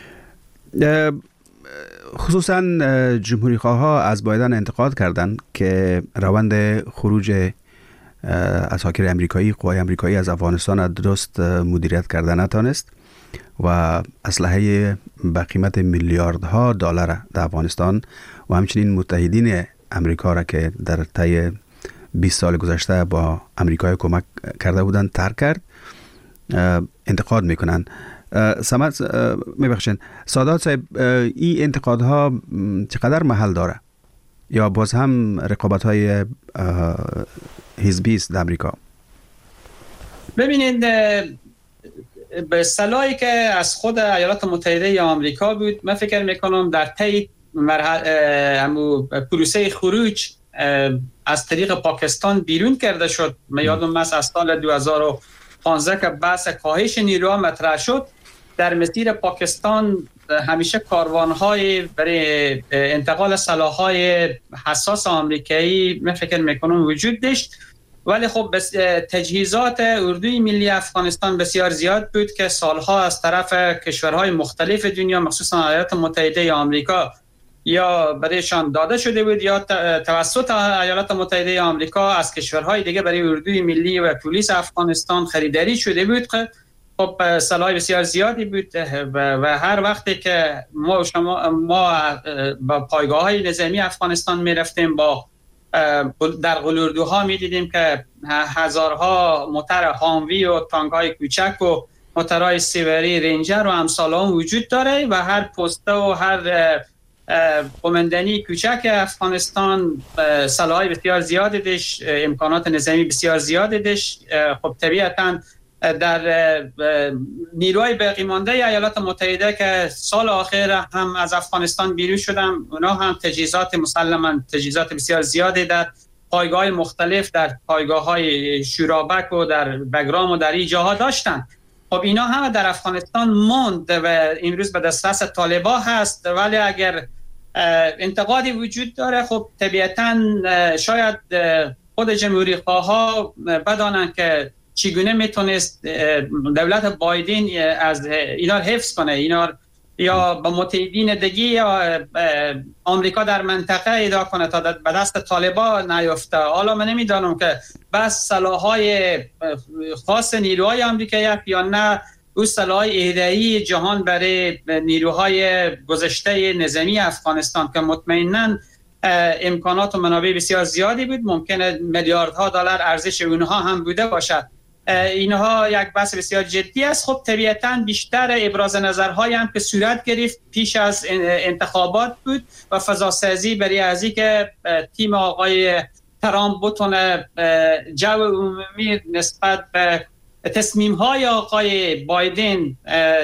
Speaker 3: خصوصا جمهوری خواه ها از بایدن انتقاد کردند که روند خروج اساکر امریکایی، قوای امریکایی از افغانستان درست مدیریت کرده نتانست و اسلحه به قیمت میلیاردها دلار در افغانستان و همچنین متحدین امریکا را که در طی بیست سال گذشته با امریکای کمک کرده بودند ترک کرد، انتقاد میکنن. سمت میبخشین سادات صاحب، این انتقادها چقدر محل داره یا باز هم رقابت های حزبی است در امریکا؟
Speaker 5: ببینید، به سلاحی که از خود ایالات متحده یا آمریکا بود، من فکر میکنم در طی مرحله پروسه خروج از طریق پاکستان بیرون کرده شد. من یادم است از سال دو هزار و پانزده که بحث کاهش نیروها مطرح شد، در مسیر پاکستان همیشه کاروان‌های برای انتقال سلاح‌های حساس آمریکایی من فکر میکنم وجود داشت، ولی خب تجهیزات اردوی ملی افغانستان بسیار زیاد بود که سالها از طرف کشورهای مختلف دنیا مخصوصا ایالات متحده آمریکا یا برایشان داده شده بود یا توسط ایالات متحده آمریکا از کشورهای دیگه برای اردوی ملی و پلیس افغانستان خریداری شده بود. خب سلاح بسیار زیادی بود و هر وقتی که ما شما ما با پایگاه‌های نظامی افغانستان می‌رفتیم، با در قلوردوها می‌دیدیم که هزارها موتر هاموی و تانک‌های کوچک و موترهای سیوری رنجر و امثال آن وجود داره و هر پسته و هر قماندانی کوچک افغانستان سلاح‌های بسیار زیادی داشت، امکانات نظامی بسیار زیادی داشت. خب طبیعتاً در نیروهای باقی مانده ایالات متحده که سال آخر هم از افغانستان بیرون شدن، اونا هم تجهیزات مسلماً تجهیزات بسیار زیادی در پایگاه مختلف، در پایگاه‌های شورابک و در بگرام و در این جاها داشتن. خب اینا هم در افغانستان موند و امروز به دسترس طالبان هست، ولی اگر انتقادی وجود داره خب طبیعتاً شاید خود جمهوری خواها بدانند که چگونه میتونست دولت بایدن از اینا حفظ کنه، اینا یا با متحدین دیگه یا آمریکا در منطقه ایدا کنه تا به دست طالبان نیفته. حالا من نمیدانم که بس سلاح‌های خاص نیروهای آمریکایی یا نه او سلاح‌های اهدایی جهان برای نیروهای گذشته نظامی افغانستان که مطمئناً امکانات و منابع بسیار زیادی بود، ممکنه میلیاردها دلار ارزش اونها هم بوده باشد. اینها یک بحث بسیار جدی است. خب طبیعتاً بیشتر ابراز نظرهای هم که صورت گرفت پیش از انتخابات بود و فضاسازی برای ازی که تیم آقای ترامپ بتونه جو عمومی نسبت به تصمیم‌های آقای بایدن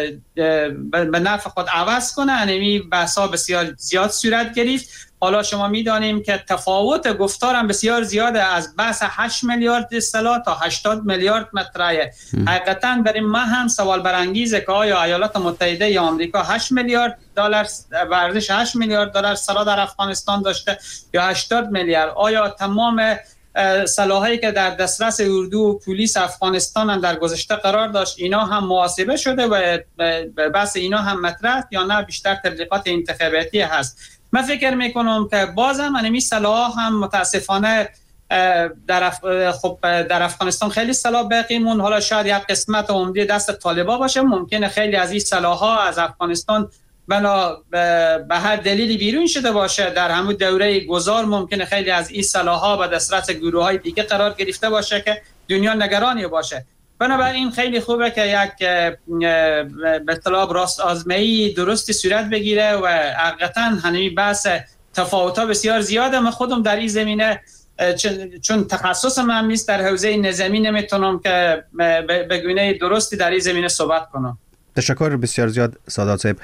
Speaker 5: به نفع خود عوض کنه. انمی بحث‌ها بسیار زیاد صورت گرفت. حالا شما می‌دانیم که تفاوت گفتار هم بسیار زیاده، از بحث هشت میلیارد سلاح تا هشتاد میلیارد مطرحه. حقیقتاً برای من هم سوال برانگیزه که آیا ایالات متحده یا آمریکا هشت میلیارد دلار و ارزش هشت میلیارد دلار سلاح در افغانستان داشته یا هشتاد میلیارد؟ آیا تمام سلاحایی که در دسترس اردو و پلیس افغانستان هم در گذشته قرار داشت اینا هم محاسبه شده و بحث اینا هم مطرح یا نه بیشتر تبلیغات انتخاباتی هست؟ من فکر میکنم که بازم انمی سلاح هم متاسفانه در اف... خب در افغانستان خیلی سلاح باقی مون. حالا شاید یک قسمت عمده دست طالبان باشه، ممکنه خیلی از این سلاح ها از افغانستان بنا به هر دلیلی بیرون شده باشه. در همون دوره گذار ممکنه خیلی از این سلاح ها به دسترس گروه های دیگه قرار گرفته باشه که دنیا نگرانی باشه. بنابراین خیلی خوبه که یک به اصطلاح راست آزمایی درستی صورت بگیره و حقیقتا همین بحث تفاوت‌ها بسیار زیاده. من خودم در این زمینه چون تخصص من نیست در حوزه نظامی نمیتونم که به گونه درستی در این زمینه صحبت کنم.
Speaker 3: تشکر بسیار زیاد سادات صاحب.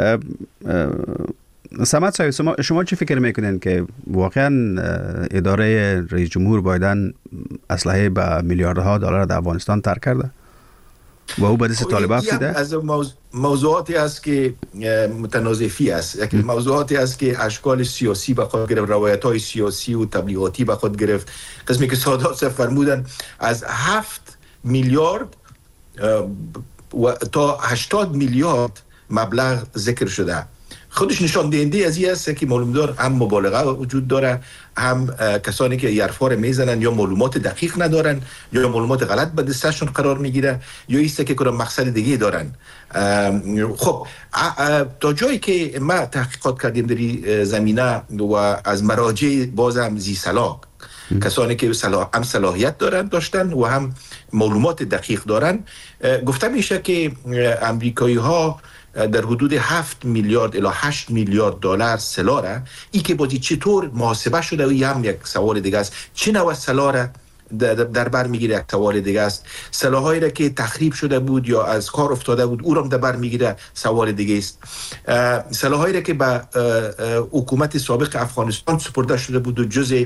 Speaker 3: سمت صاحب، شما, شما چی فکر میکنین که واقعا اداره رئیس جمهور بایدن اسلحه به میلیاردها دلار در افغانستان ترک کرده و او به دست طالبان افتیده؟
Speaker 4: از موضوع موضوعاتی است که متنازعی است، یکی موضوعاتی است که اشکال سیاسی به خود گرفت، روایت‌های سیاسی و تبلیغاتی به خود گرفت. قسمی که سادات صاحب فرمودن از هفت میلیارد و تا هشتاد میلیارد مبلغ ذکر شده. خودش نشان دهنده از این است که معلوم دار هم مبالغه وجود داره، هم کسانی که یرفار میزنن یا معلومات دقیق ندارن یا معلومات غلط به دستشون قرار میگیره یا ایسته که کنم مقصد دیگه دارن. خب تا جایی که ما تحقیقات کردیم در زمینه و از مراجع بازم زی صلاح، کسانی که صلاح هم صلاحیت دارن داشتن و هم معلومات دقیق دارن، گفته میشه که امریکایی ها در حدود هفت میلیارد الی هشت میلیارد دلار سلاح را، ای که بازی چطور محاسبه شده و هم یک سوال دیگه است. چه نوع سلاح را در بر میگیره یک سوال دیگه است. سلاحایی را که تخریب شده بود یا از کار افتاده بود او را در بر میگیره سوال دیگه است. سلاحایی را که به حکومت سابق افغانستان سپرده شده بود و جزء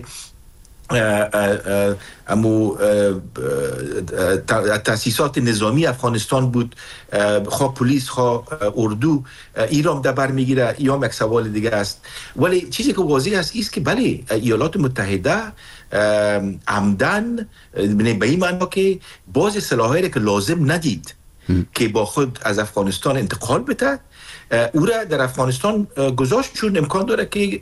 Speaker 4: امو تاسیسات نظامی افغانستان بود، خواه پلیس خواه اردو، ایران در بر میگیره، ایام یک سوال دیگه است. ولی چیزی که واضح است ایست که بله ایالات متحده عمدن به این معنی که باز سلاحایی که لازم ندید که با خود از افغانستان انتقال بده او را در افغانستان گذاشت، چون امکان داره که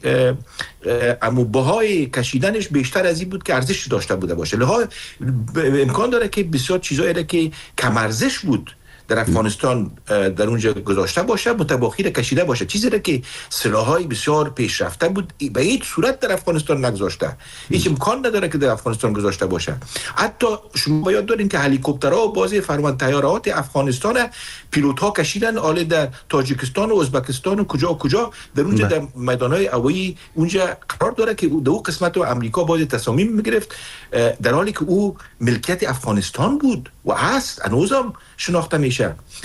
Speaker 4: امو بهای کشیدنش بیشتر از این بود که ارزش داشته بوده باشه. لها امکان داره که بسیار چیزایی را که کم ارزش بود در افغانستان در اونجا گذاشته باشه، متباخیر کشیده باشه. چیزی را که سلاح‌های بسیار پیشرفته بود به این صورت در افغانستان نگذاشته، هیچ امکان نداره که در افغانستان گذاشته باشه. حتی شما یاد دارین که هلیکوپترها و بعضی فرمان طیارات افغانستان پیلوت‌ها کشیدن، حالا در تاجیکستان و ازبکستان و کجا و کجا در اونجا در میدان‌های هوایی اونجا قرار داره که در اون قسمت و امریکا باید تصامیم می‌گرفت، در حالی که او ملکیت افغانستان بود و هست، هنوزم شناخته میشه.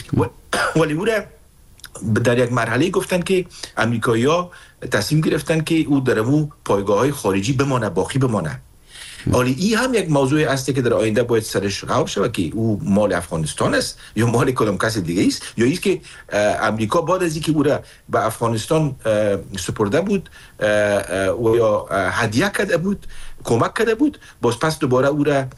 Speaker 4: ولی او را در یک مرحله گفتن که امریکایی‌ها تصمیم گرفتن که او در امو پایگاه‌های خارجی بمانه، باقی بمانه. ولی این هم یک موضوع است که در آینده باید سرش غور شود که او مال افغانستان است یا مال کدام کس دیگه است، یا است که امریکا بعد از اینکه او را به افغانستان سپرده بود و یا هدیه کرده بود، کمک کرده بود، باز پس دوباره او را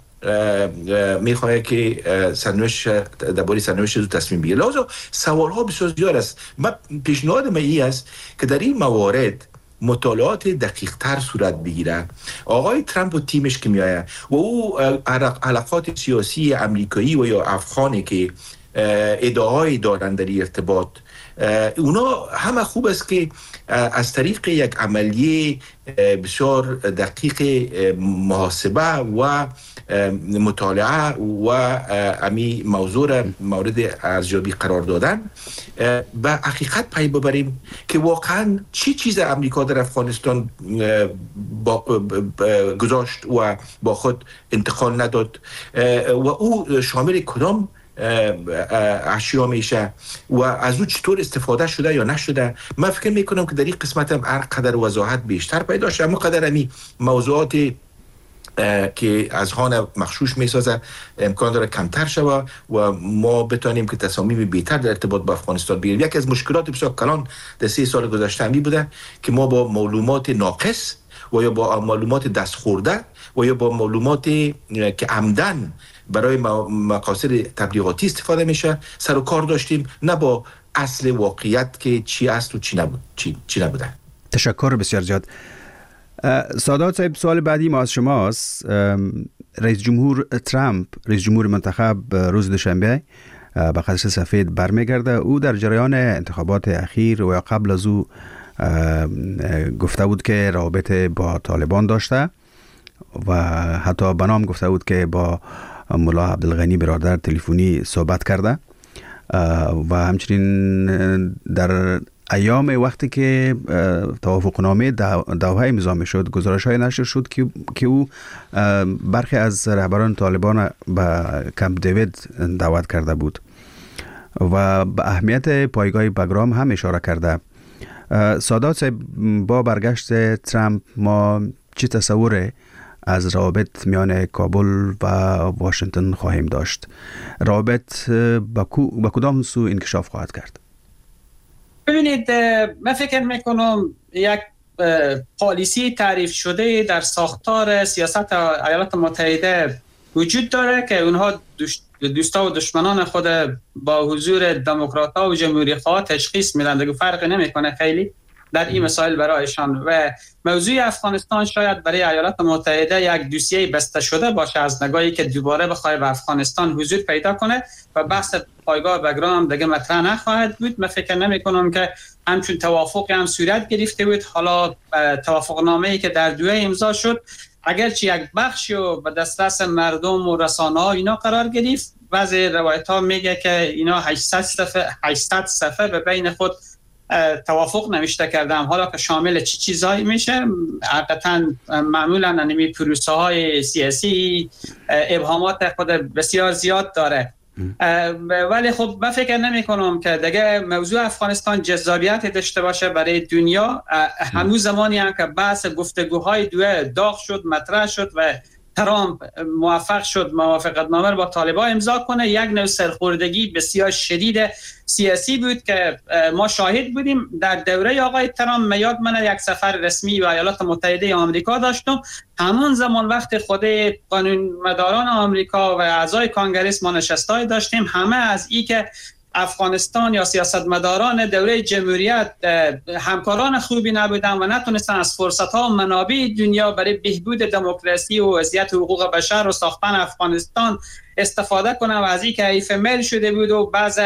Speaker 4: میخواه که سرنوشت درباره سرنوشت تصمیم بگیره. لازم سوال ها بسیار زیاد است. من پیشنهاد من این است که در این موارد مطالعات دقیق تر صورت بگیره. آقای ترامپ و تیمش که میایه و او علاقات سیاسی امریکایی و یا افغانی که ادعای دارن در ارتباط، اونا همه خوب است که از طریق یک عملیه بسیار دقیق محاسبه و مطالعه و امی موضوع را مورد ارزیابی قرار دادن به حقیقت پی ببریم که واقعا چی چیز امریکا در افغانستان با گذاشت و با خود انتقال نداد و او شامل کدام اشیا میشه و از او چطور استفاده شده یا نشده. من فکر میکنم که در این قسمت هم هر قدر وضاحت بیشتر پیدا شه، اما قدر امی موضوعات که از هان مخشوش میسازه امکان داره کمتر شوه و ما بتانیم که تصامیم بهتر در ارتباط با افغانستان بگیریم. یکی از مشکلات بسیار کلان در سه سال گذشته همی بوده که ما با معلومات ناقص و یا با معلومات دست خورده و یا با معلومات که عمدن برای مقاصد تبلیغاتی استفاده میشه سر و کار داشتیم، نه با اصل واقعیت که چی است و چی نبود چی, چی نبوده.
Speaker 3: تشکر بسیار زیاد. سادات صاحب، سوال بعدی ما از شماست. رئیس جمهور ترامپ، رئیس جمهور منتخب، روز دوشنبه به قصر سفید برمیگرده. او در جریان انتخابات اخیر و یا قبل از او گفته بود که رابطه با طالبان داشته و حتی بنام گفته بود که با ملا عبدالغنی برادر تلفنی صحبت کرده و همچنین در ایام وقتی که توافقنامه دوحه امضا شد گزارش های نشر شد که که او برخی از رهبران طالبان به کمپ دیوید دعوت کرده بود و به اهمیت پایگاه بگرام هم اشاره کرده. سادات صاحب، با برگشت ترامپ ما چه تصور از روابط میان کابل و واشنگتن خواهیم داشت؟ روابط با کدام سو انکشاف خواهد کرد؟
Speaker 5: ببینید، من فکر میکنم یک پالیسی تعریف شده در ساختار سیاست ایالات متحده وجود داره که اونها دوستا و دشمنان خود با حضور دموکرات ها و جمهوری خواه تشخیص میدن، دیگه فرقی نمیکنه خیلی. در این مسائل برایشان. و موضوع افغانستان شاید برای ایالات متحده یک دوسیه بسته شده باشه از نگاهی که دوباره بخواد به افغانستان حضور پیدا کنه و بحث پایگاه بگرام هم دیگه مطرح نخواهد بود. من فکر نمی کنم که همچون توافقی هم صورت گرفته بود. حالا توافق نامه‌ای که در دوحه امضا شد اگرچه یک بخشی و به دسترس مردم و رسانه‌ها اینا قرار گرفت، بعضی روایت‌ها میگه که اینا هشتصد صفحه هشتصد صفحه به بین خود توافق نوشته کردم. حالا که شامل چی چیزایی میشه، حقیقتا معمولا انمی پروسه های سیاسی ابهامات خود بسیار زیاد داره. ولی خب من فکر نمی کنم که دیگه موضوع افغانستان جذابیت داشته باشه برای دنیا. همون زمانی هم که بحث گفتگوهای دوه داغ شد، مطرح شد و ترامپ موفق شد موافقتنامه با طالبان امضا کنه، یک نوع سرخوردگی بسیار شدید سیاسی بود که ما شاهد بودیم. در دوره آقای ترامپ میاد من یک سفر رسمی به ایالات متحده آمریکا داشتم. همون زمان وقت خود قانونمداران آمریکا و اعضای کانگرس ما نشستای داشتیم، همه از ای که افغانستان یا سیاستمداران دوره جمهوریت همکاران خوبی نبودن و نتونستن از فرصت‌ها و منابع دنیا برای بهبود دموکراسی و وضعیت حقوق بشر و ساختن افغانستان استفاده کنن و از این که حیف میل شده بود و بعض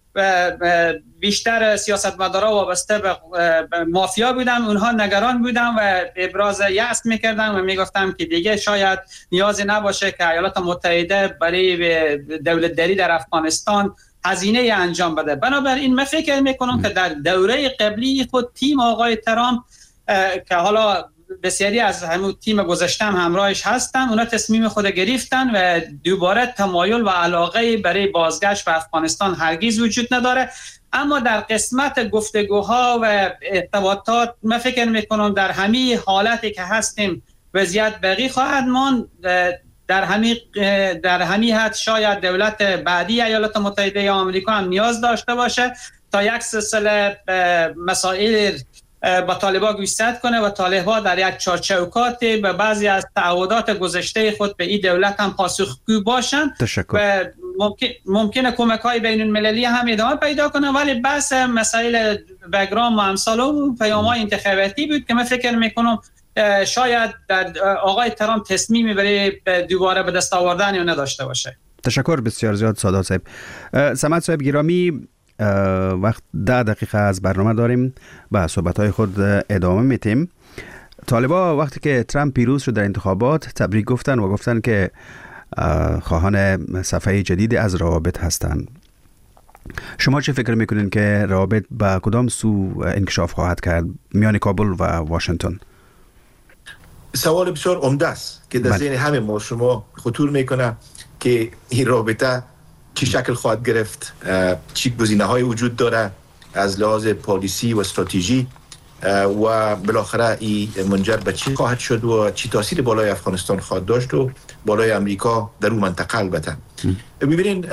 Speaker 5: بیشتر سیاستمدارا وابسته به مافیا بودن، اونها نگران بودن و ابراز یأس میکردن و میگفتن که دیگه شاید نیازی نباشه که ایالات متحده برای دولتداری در افغانستان هزینه انجام بده. بنابراین من فکر میکنم که در دوره قبلی خود تیم آقای ترامپ که حالا بسیاری از همون تیم گذشته هم همراهش هستن، اونا تصمیم خود گرفتن و دوباره تمایل و علاقه برای بازگشت به افغانستان هرگز وجود نداره. اما در قسمت گفتگوها و ارتباطات من فکر میکنم در همین حالتی که هستیم وضعیت باقی خواهد ماند. در همین در همین حد شاید دولت بعدی ایالات متحده آمریکا هم نیاز داشته باشه تا یک سلسله مسائل با طالبان گوشزد کنه و طالبان در یک چارچوکات به بعضی از تعهدات گذشته خود به این دولت هم پاسخگو باشن.
Speaker 3: تشکر.
Speaker 5: و ممکن ممکنه کمک‌های بین المللی هم ادامه پیدا کنه. ولی بحث مسائل بگرام و امثال اون پیام‌های انتخاباتی بود که من فکر میکنم شاید در آقای ترامپ تصمیمی برای دوباره به دست آوردن یا نداشته باشه.
Speaker 3: تشکر بسیار زیاد سادات صاحب. سمت صاحب گرامی، وقت ده دقیقه از برنامه داریم، به صحبت‌های خود ادامه میتیم. طالبان وقتی که ترامپ پیروز شد در انتخابات تبریک گفتن و گفتن که خواهان صفحه جدید از روابط هستند. شما چه فکر میکنین که روابط به کدام سو انکشاف خواهد کرد میان کابل و واشنگتن؟
Speaker 4: سوال بسیار عمده است که در ذهن همه ما شما خطور میکنه که این رابطه چی شکل خواهد گرفت، چی گزینه‌های وجود داره از لحاظ پالیسی و استراتژی و بالاخره این منجر به چی خواهد شد و چی تاثیر بالای افغانستان خواهد داشت و بالای امریکا در اون منطقه. البته ببینین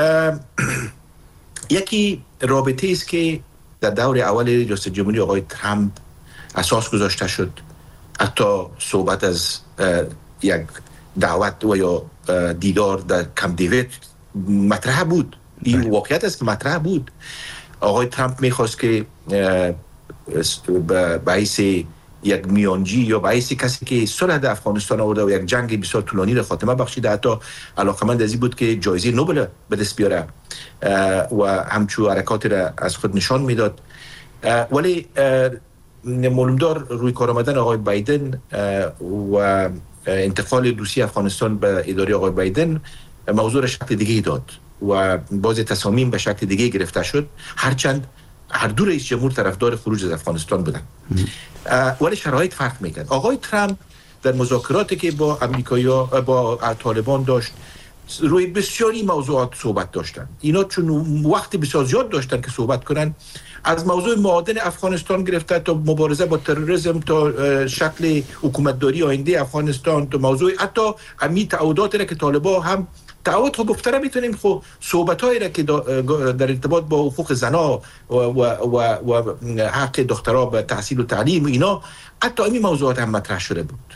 Speaker 4: یکی رابطه است که در دور اول ریاست جمهوری آقای ترامپ اساس گذاشته شد. حتی صحبت از یک دعوت و یا دیدار در کمپ دیوید مطرح بود. این واقعیت است که مطرح بود. آقای ترامپ میخواست که به حیث یک میانجی یا به حیث کسی که صلح در افغانستان آورده و یک جنگ بسیار طولانی را خاتمه بخشیده، حتی علاقمند از این بود که جایزه نوبل به دست بیاره و همچون حرکاتی را از خود نشان میداد. ولی معلومدار روی کار آمدن آقای بایدن و انتقال دوسیه افغانستان به اداره آقای بایدن موضوع را شکل دیگه داد و باز تصامیم به شکل دیگه گرفته شد، هرچند هر دو رئیس جمهور طرفدار خروج از افغانستان بودن. ولی شرایط فرق میکرد. آقای ترامپ در مذاکراتی که با امریکایی‌ها با طالبان داشت روی بسیاری موضوعات صحبت داشتن. اینا چون وقتی بسیار زیاد داشتن که صحبت کنن، از موضوع معادن افغانستان گرفته تا مبارزه با تروریسم تا شکل حکومتداری آینده افغانستان تا موضوع حتی همین تعهداتی را که طالبان هم تعهد خب گفته میتونیم خب صحبتایی را که در ارتباط با حقوق زنا و و و, و حق دخترها به تحصیل و تعلیم و اینا، حتی این موضوعات هم مطرح شده بود.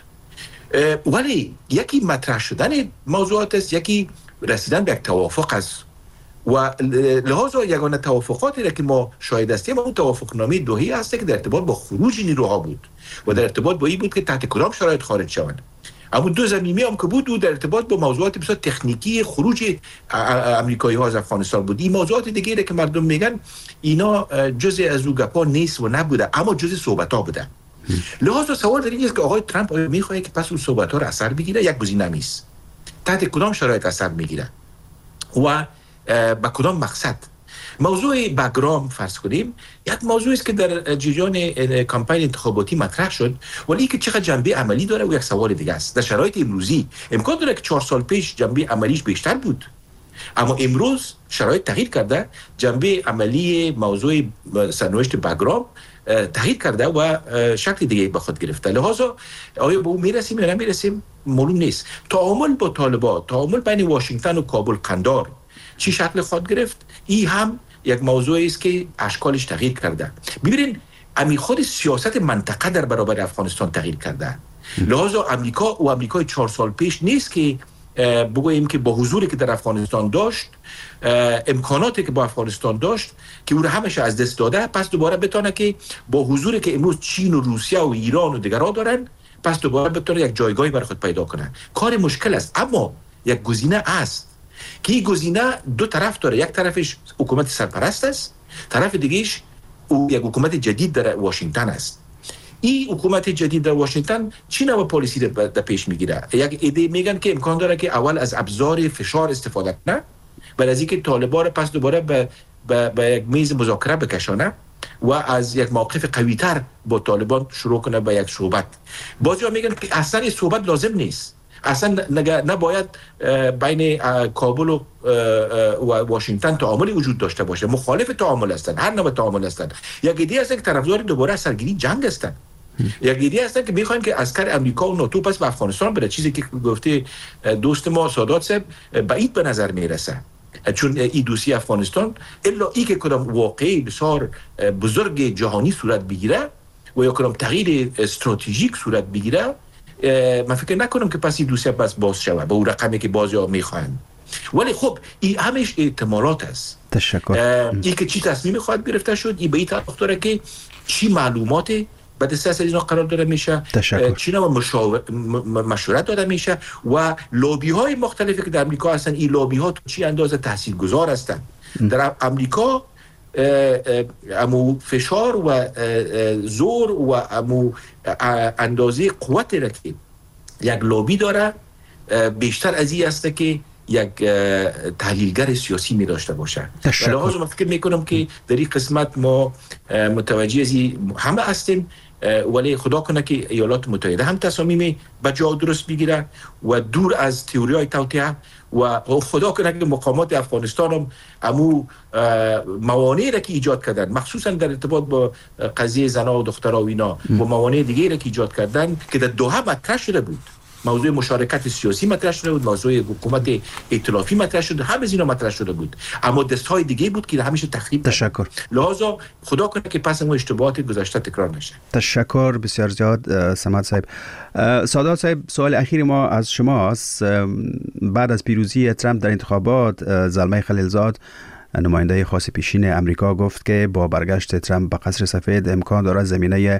Speaker 4: ولی یکی مطرح شدن موضوعات است، یکی رسیدن به یک توافق است و لحاظا یگانه توافقاتی را که ما شاهد هستیم اون توافقنامه دوحه هست که در ارتباط با خروج نیروها بود و در ارتباط با این بود که تحت کدام شرایط خارج شوند. اما دو زمینی هم که بود و در ارتباط با موضوعات بسیار تکنیکی خروج امریکایی ها از افغانستان بود. این موضوعات دیگه که مردم میگن اینا جزء از او گپا نیست و نبوده، اما جزء صحبت ها بوده. لحاظا سوال در این است که آقای ترامپ آیا میخواد که پس اون صحبت ها را اثر بگیره؟ یک گزینه نیست. تحت کدام شرایط اثر میگیره و با کدام مقصد؟ موضوع باگرام فرض کنیم یک موضوعی است که در جریان کمپین انتخاباتی مطرح شد، ولی که چقدر جنبه عملی داره و یک سوال دیگه است. در شرایط امروزی امکان داره که چهار سال پیش جنبه عملیش بیشتر بود، اما امروز شرایط تغییر کرده، جنبه عملی موضوع سرنوشت باگرام تغییر کرده و شکل دیگه به خود گرفته. لحاظا آیا به اون میرسیم یا نمیرسیم معلوم نیست. تعامل با طالبان، تعامل بین واشنگتن و کابل قندار چی شکل خود گرفت؟ این هم یک موضوعی است که اشکالش تغییر کرده. ببینید امی خود سیاست منطقه در برابر افغانستان تغییر کرده. لحاظا امریکا و امریکای چهار سال پیش نیست که بگوییم که با حضوری که در افغانستان داشت، امکاناتی که با افغانستان داشت که او را همش از دست داده، پس دوباره بتونه که با حضوری که امروز چین و روسیه و ایران و دیگرها دارن، پس دوباره بتونه یک جایگاهی برای خود پیدا کنه. کار مشکل است، اما یک گزینه است که این گزینه دو طرف داره. یک طرفش حکومت سرپرست است، طرف دیگهش او یک حکومت جدید در واشنگتن است. این حکومت جدید در واشنگتن چی نوع پالیسی در پیش میگیره؟ یک ایده میگن که امکان داره که اول از ابزار فشار استفاده کنه، بعد از اینکه طالبان را پس دوباره به به به یک میز مذاکره بکشانه و از یک موقف قوی‌تر با طالبان شروع کنه به یک صحبت. بعضیا میگن که اصلا این صحبت لازم نیست، اصلا نباید بین کابل و واشنگتن تعاملی وجود داشته باشه. مخالف تعامل هستند، هر نوع تعامل هستند. یک ایده هستند که طرفدار دوباره سرگیری جنگ هستند. یک ایده هستند که میخواین که عسکر امریکا و ناتو پس به افغانستان بره، چیزی که گفته دوست ما سادات صاحب بعید به نظر میرسه، چون این دوسیه افغانستان الا ای که کدام واقعی بسیار بزرگ جهانی صورت بگیره و یا کدام تغییر استراتژیک صورت بگیره، من فکر نکنم که پس این دوسیه بس باز شوه به اون رقمی که بعضیا میخواین. ولی خب این همش احتمالات است.
Speaker 3: تشکر.
Speaker 4: این که چی تصمیم خواهد گرفته شد، این به این طرف داره که چی معلوماتی به دست از اینا قرار داده میشه، چی نوع مشورت داده میشه و لابی های مختلفی که در امریکا هستن، این لابی ها تو چی اندازه تاثیرگذار هستن. در امریکا امو فشار و زور و امو اندازه قوت را که یک لابی داره بیشتر از این است که یک تحلیلگر سیاسی می داشته باشه. لحاظا من فکر میکنم که در این قسمت ما متوجه از این همه هستیم، ولی خدا کنه که ایالات متحده هم تصامیم به جا درست بگیره و دور از تئوری های توطئه و خدا کنه که مقامات افغانستان هم امو موانعی را که ایجاد کردن، مخصوصا در ارتباط با قضیه زنا و دخترها و اینا و موانع دیگه را که ایجاد کردن که در دوحه مطرح شده بود، موضوع مشارکت سیاسی مطرح شده بود، موضوع حکومت ائتلافی مطرح شده، همه از اینا مطرح شده بود، اما دستهای دیگه بود که همیشه تخریب.
Speaker 3: تشکر.
Speaker 4: لحاظا خدا کنه که پس اون اشتباهات گذشته تکرار نشه.
Speaker 3: تشکر بسیار زیاد سمت صاحب. سادات صاحب، سوال اخیر ما از شماست. بعد از پیروزی ترامپ در انتخابات، زلمه خلیلزاد نماینده خاص پیشین امریکا گفت که با برگشت ترامپ به قصر سفید امکان دارد زمینه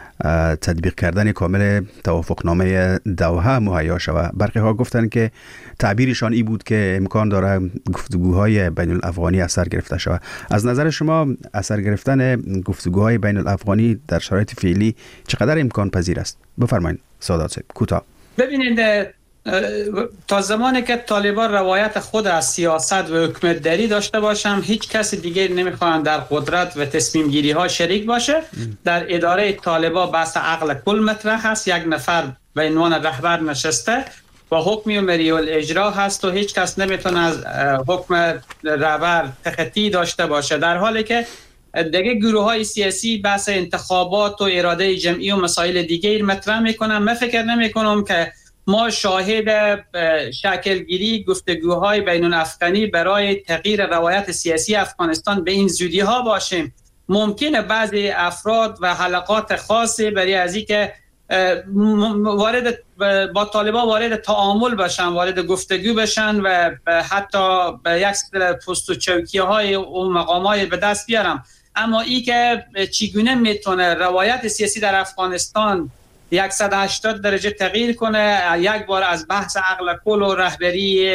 Speaker 3: تطبیق کردن کامل توافقنامه دوحه مهیا شود. برخی ها گفتند که تعبیرشان ای بود که امکان داره گفتگوهای بین الافغانی اثر گرفته شود. از نظر شما اثر گرفتن گفتگوهای بین الافغانی در شرایط فعلی چقدر امکان پذیر است؟ بفرمایید سادات صاحب، کوتاه.
Speaker 5: ببینید، تا زمانی که طالبان روایت خود از سیاست و حکومتداری داشته باشم، هیچ کس دیگر نمیخوان در قدرت و تصمیم گیری ها شریک باشه. در اداره طالبان بحث عقل کل مطرح هست، یک نفر به عنوان رهبر نشسته و حکمی و مری الاجرا هست و هیچ کس نمیتونه از حکم رهبر تخطی داشته باشه، در حالی که دیگه گروه های سیاسی بحث انتخابات و اراده جمعی و مسائل دیگه مطرح میکنن. من فکر نمی کنم که ما شاهد شکلگیری گفتگوهای بین الافغانی برای تغییر روایت سیاسی افغانستان به این زودی ها باشیم. ممکنه بعضی افراد و حلقات خاصی برای از اینکه وارد با طالبان وارد تعامل بشن، وارد گفتگو بشن و حتی به یک پست و چوکیه های و مقام های به دست بیارم. اما ای که چگونه میتونه روایت سیاسی در افغانستان صد و هشتاد درجه تغییر کنه، یک بار از بحث عقل کل و رهبری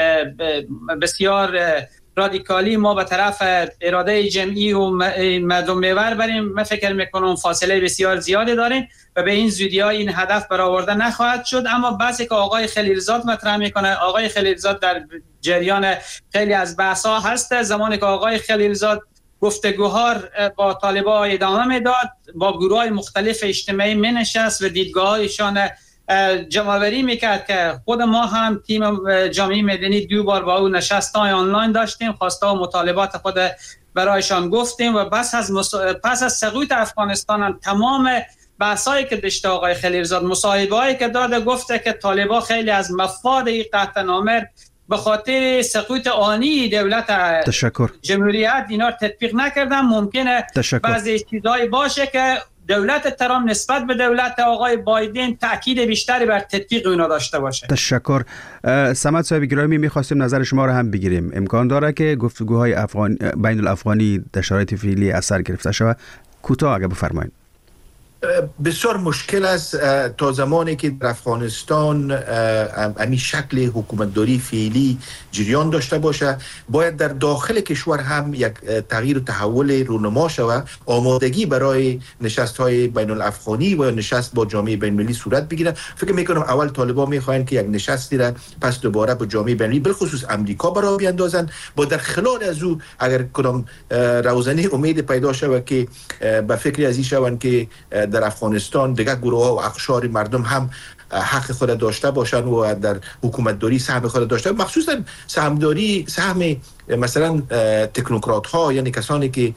Speaker 5: بسیار رادیکالی ما به طرف اراده جمعی و مردم محور بریم، من فکر میکنم فاصله بسیار زیادی داریم و به این زودی ها این هدف برآورده نخواهد شد. اما بحثی که آقای خلیلزاد مطرح میکنه، آقای خلیلزاد در جریان خیلی از بحث ها هست. زمانی که آقای خلیلزاد گفتگوها با طالبان ادامه میداد، با گروه های مختلف اجتماعی می نشست و دیدگاه هایشان جمع‌آوری میکرد که خود ما هم تیم جامعه مدنی دو بار با او نشست‌های آنلاین داشتیم، خواسته و مطالبات خود برایشان گفتیم و بس از مص... پس از سقوط افغانستان هم تمام بحثایی که داشته آقای خلیلزاد، مصاحبه‌ای که داده، گفته که طالبان خیلی از مفاد این قطعنامه به خاطر سقوط آنی دولت
Speaker 3: تشکر.
Speaker 5: جمهوریت اینا تطبیق نکردن. ممکنه
Speaker 3: تشکر.
Speaker 5: بعضی چیزایی باشه که دولت ترامپ نسبت به دولت آقای بایدن تاکید بیشتری بر تطبیق اونا داشته باشه.
Speaker 3: تشکر. صمد صاحب گرامی، می‌خواستیم نظر شما را هم بگیریم. امکان داره که گفتگوهای افغان بین الافغانی در شرایط فعلی اثر گرفته شود؟ کوتاه اگه بفرمایید.
Speaker 4: بسیار مشکل است تا زمانی که در افغانستان همین شکل حکومتداری فعلی جریان داشته باشه. باید در داخل کشور هم یک تغییر و تحول رونما شود، آمادگی برای نشست های بین الافغانی و نشست با جامعه بین المللی صورت بگیره. فکر میکنم اول طالبان میخواین که یک نشستی را پس دوباره با جامعه بین المللی بالخصوص امریکا برای بیاندازن، با در خلال از او اگر کدام روزنه امید پیدا شود که به فکر ازی شوند که در افغانستان دیگر گروه ها و اقشار مردم هم حق خود داشته باشن و در حکومتداری سهم خود داشته، مخصوصا سهمداری سهم مثلا تکنوکرات ها، یعنی کسانی که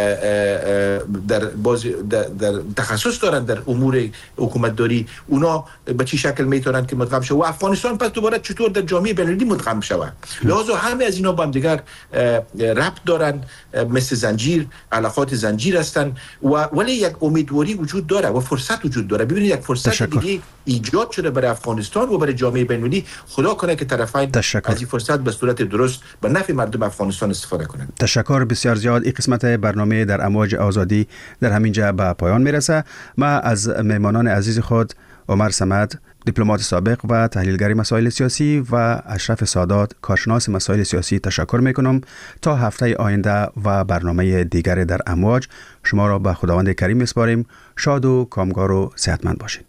Speaker 4: در باز در, در تخصص دارن در امور حکومتداری، اونا به چه شکل میتونن که مدغم شود و افغانستان پس دوباره چطور در جامعه بین‌المللی مدغم شود. لذا همه از اینا با هم دیگر ربط دارن، مثل زنجیر، علاقات زنجیر هستن و ولی یک امیدواری وجود داره و فرصت وجود داره. ببینید یک فرصت تشکر. دیگه ایجاد شده برای افغانستان و برای جامعه بین‌المللی. خدا کنه که طرفین
Speaker 3: تشکر.
Speaker 4: از این فرصت به صورت درست به نفع مردم افغانستان استفاده کنند.
Speaker 3: تشکر بسیار زیاد. این قسمت برنامه در امواج آزادی در همینجا به پایان میرسه. ما از مهمانان عزیز خود عمر صمد، دیپلمات سابق و تحلیلگر مسائل سیاسی، و اشرف سادات، کارشناس مسائل سیاسی تشکر میکنم. تا هفته آینده و برنامه دیگر در امواج، شما را به خداوند کریم میسپاریم. شاد و کامگار و صحتمند باشید.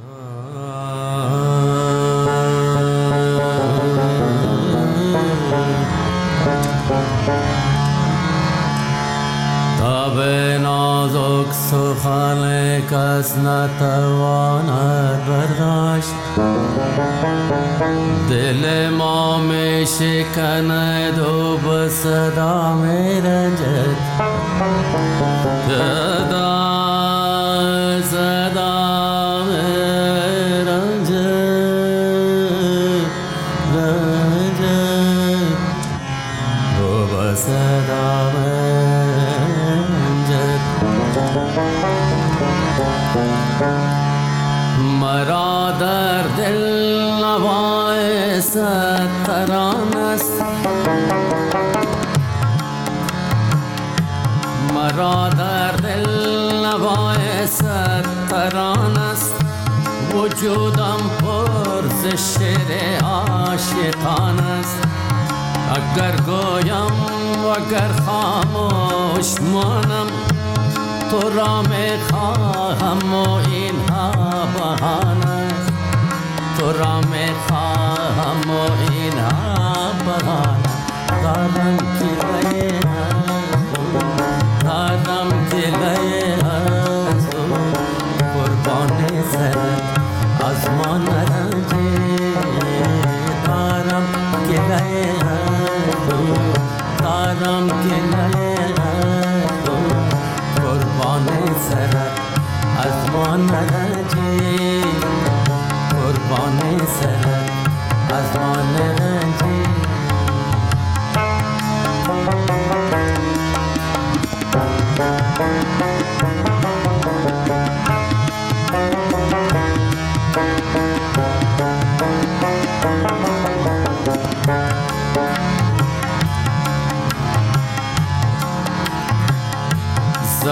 Speaker 6: سخن کس نتواند برداشت، دل ما می شکند و به صدا می رنجد، صدا صدا می رنجد رنجد و به صدا می مرا در دل نوای صد تران است، مرا در دل نوای صد تران است، وجودم پر ز شعر عاشقان است. اگر گویم و اگر خاموش مانم، تو را می خواهم و اینها بهانه، تو را می خواهم و اینها بهانه. دادم کلای دادم کلای قربان سر از ما نرنجی، دارم کلای دارم کلای سرت از ما نرنجی، قربان سرت از ما نرنجی.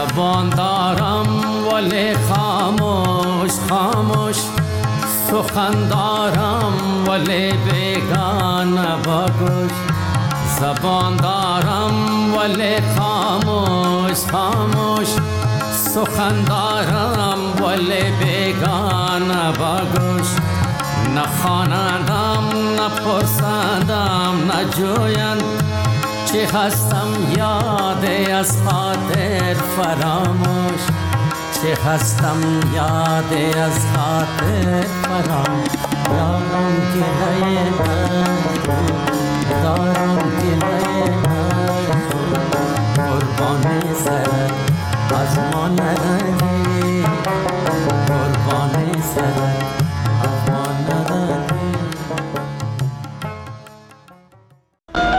Speaker 6: زبان دارم ولی خاموش خاموش، سخن دارم ولی بیگانه با گوش. زبان دارم ولی خاموش خاموش، سخن دارم ولی بیگانه با گوش. نه خوانندم نه پرسندم نه جویند، چه هستم یاد از خاطر فراموش. چه هستم یاد از خاطر فراموش. دارم گلای من، دارم گلای من، قربانی سر از ما نرنگ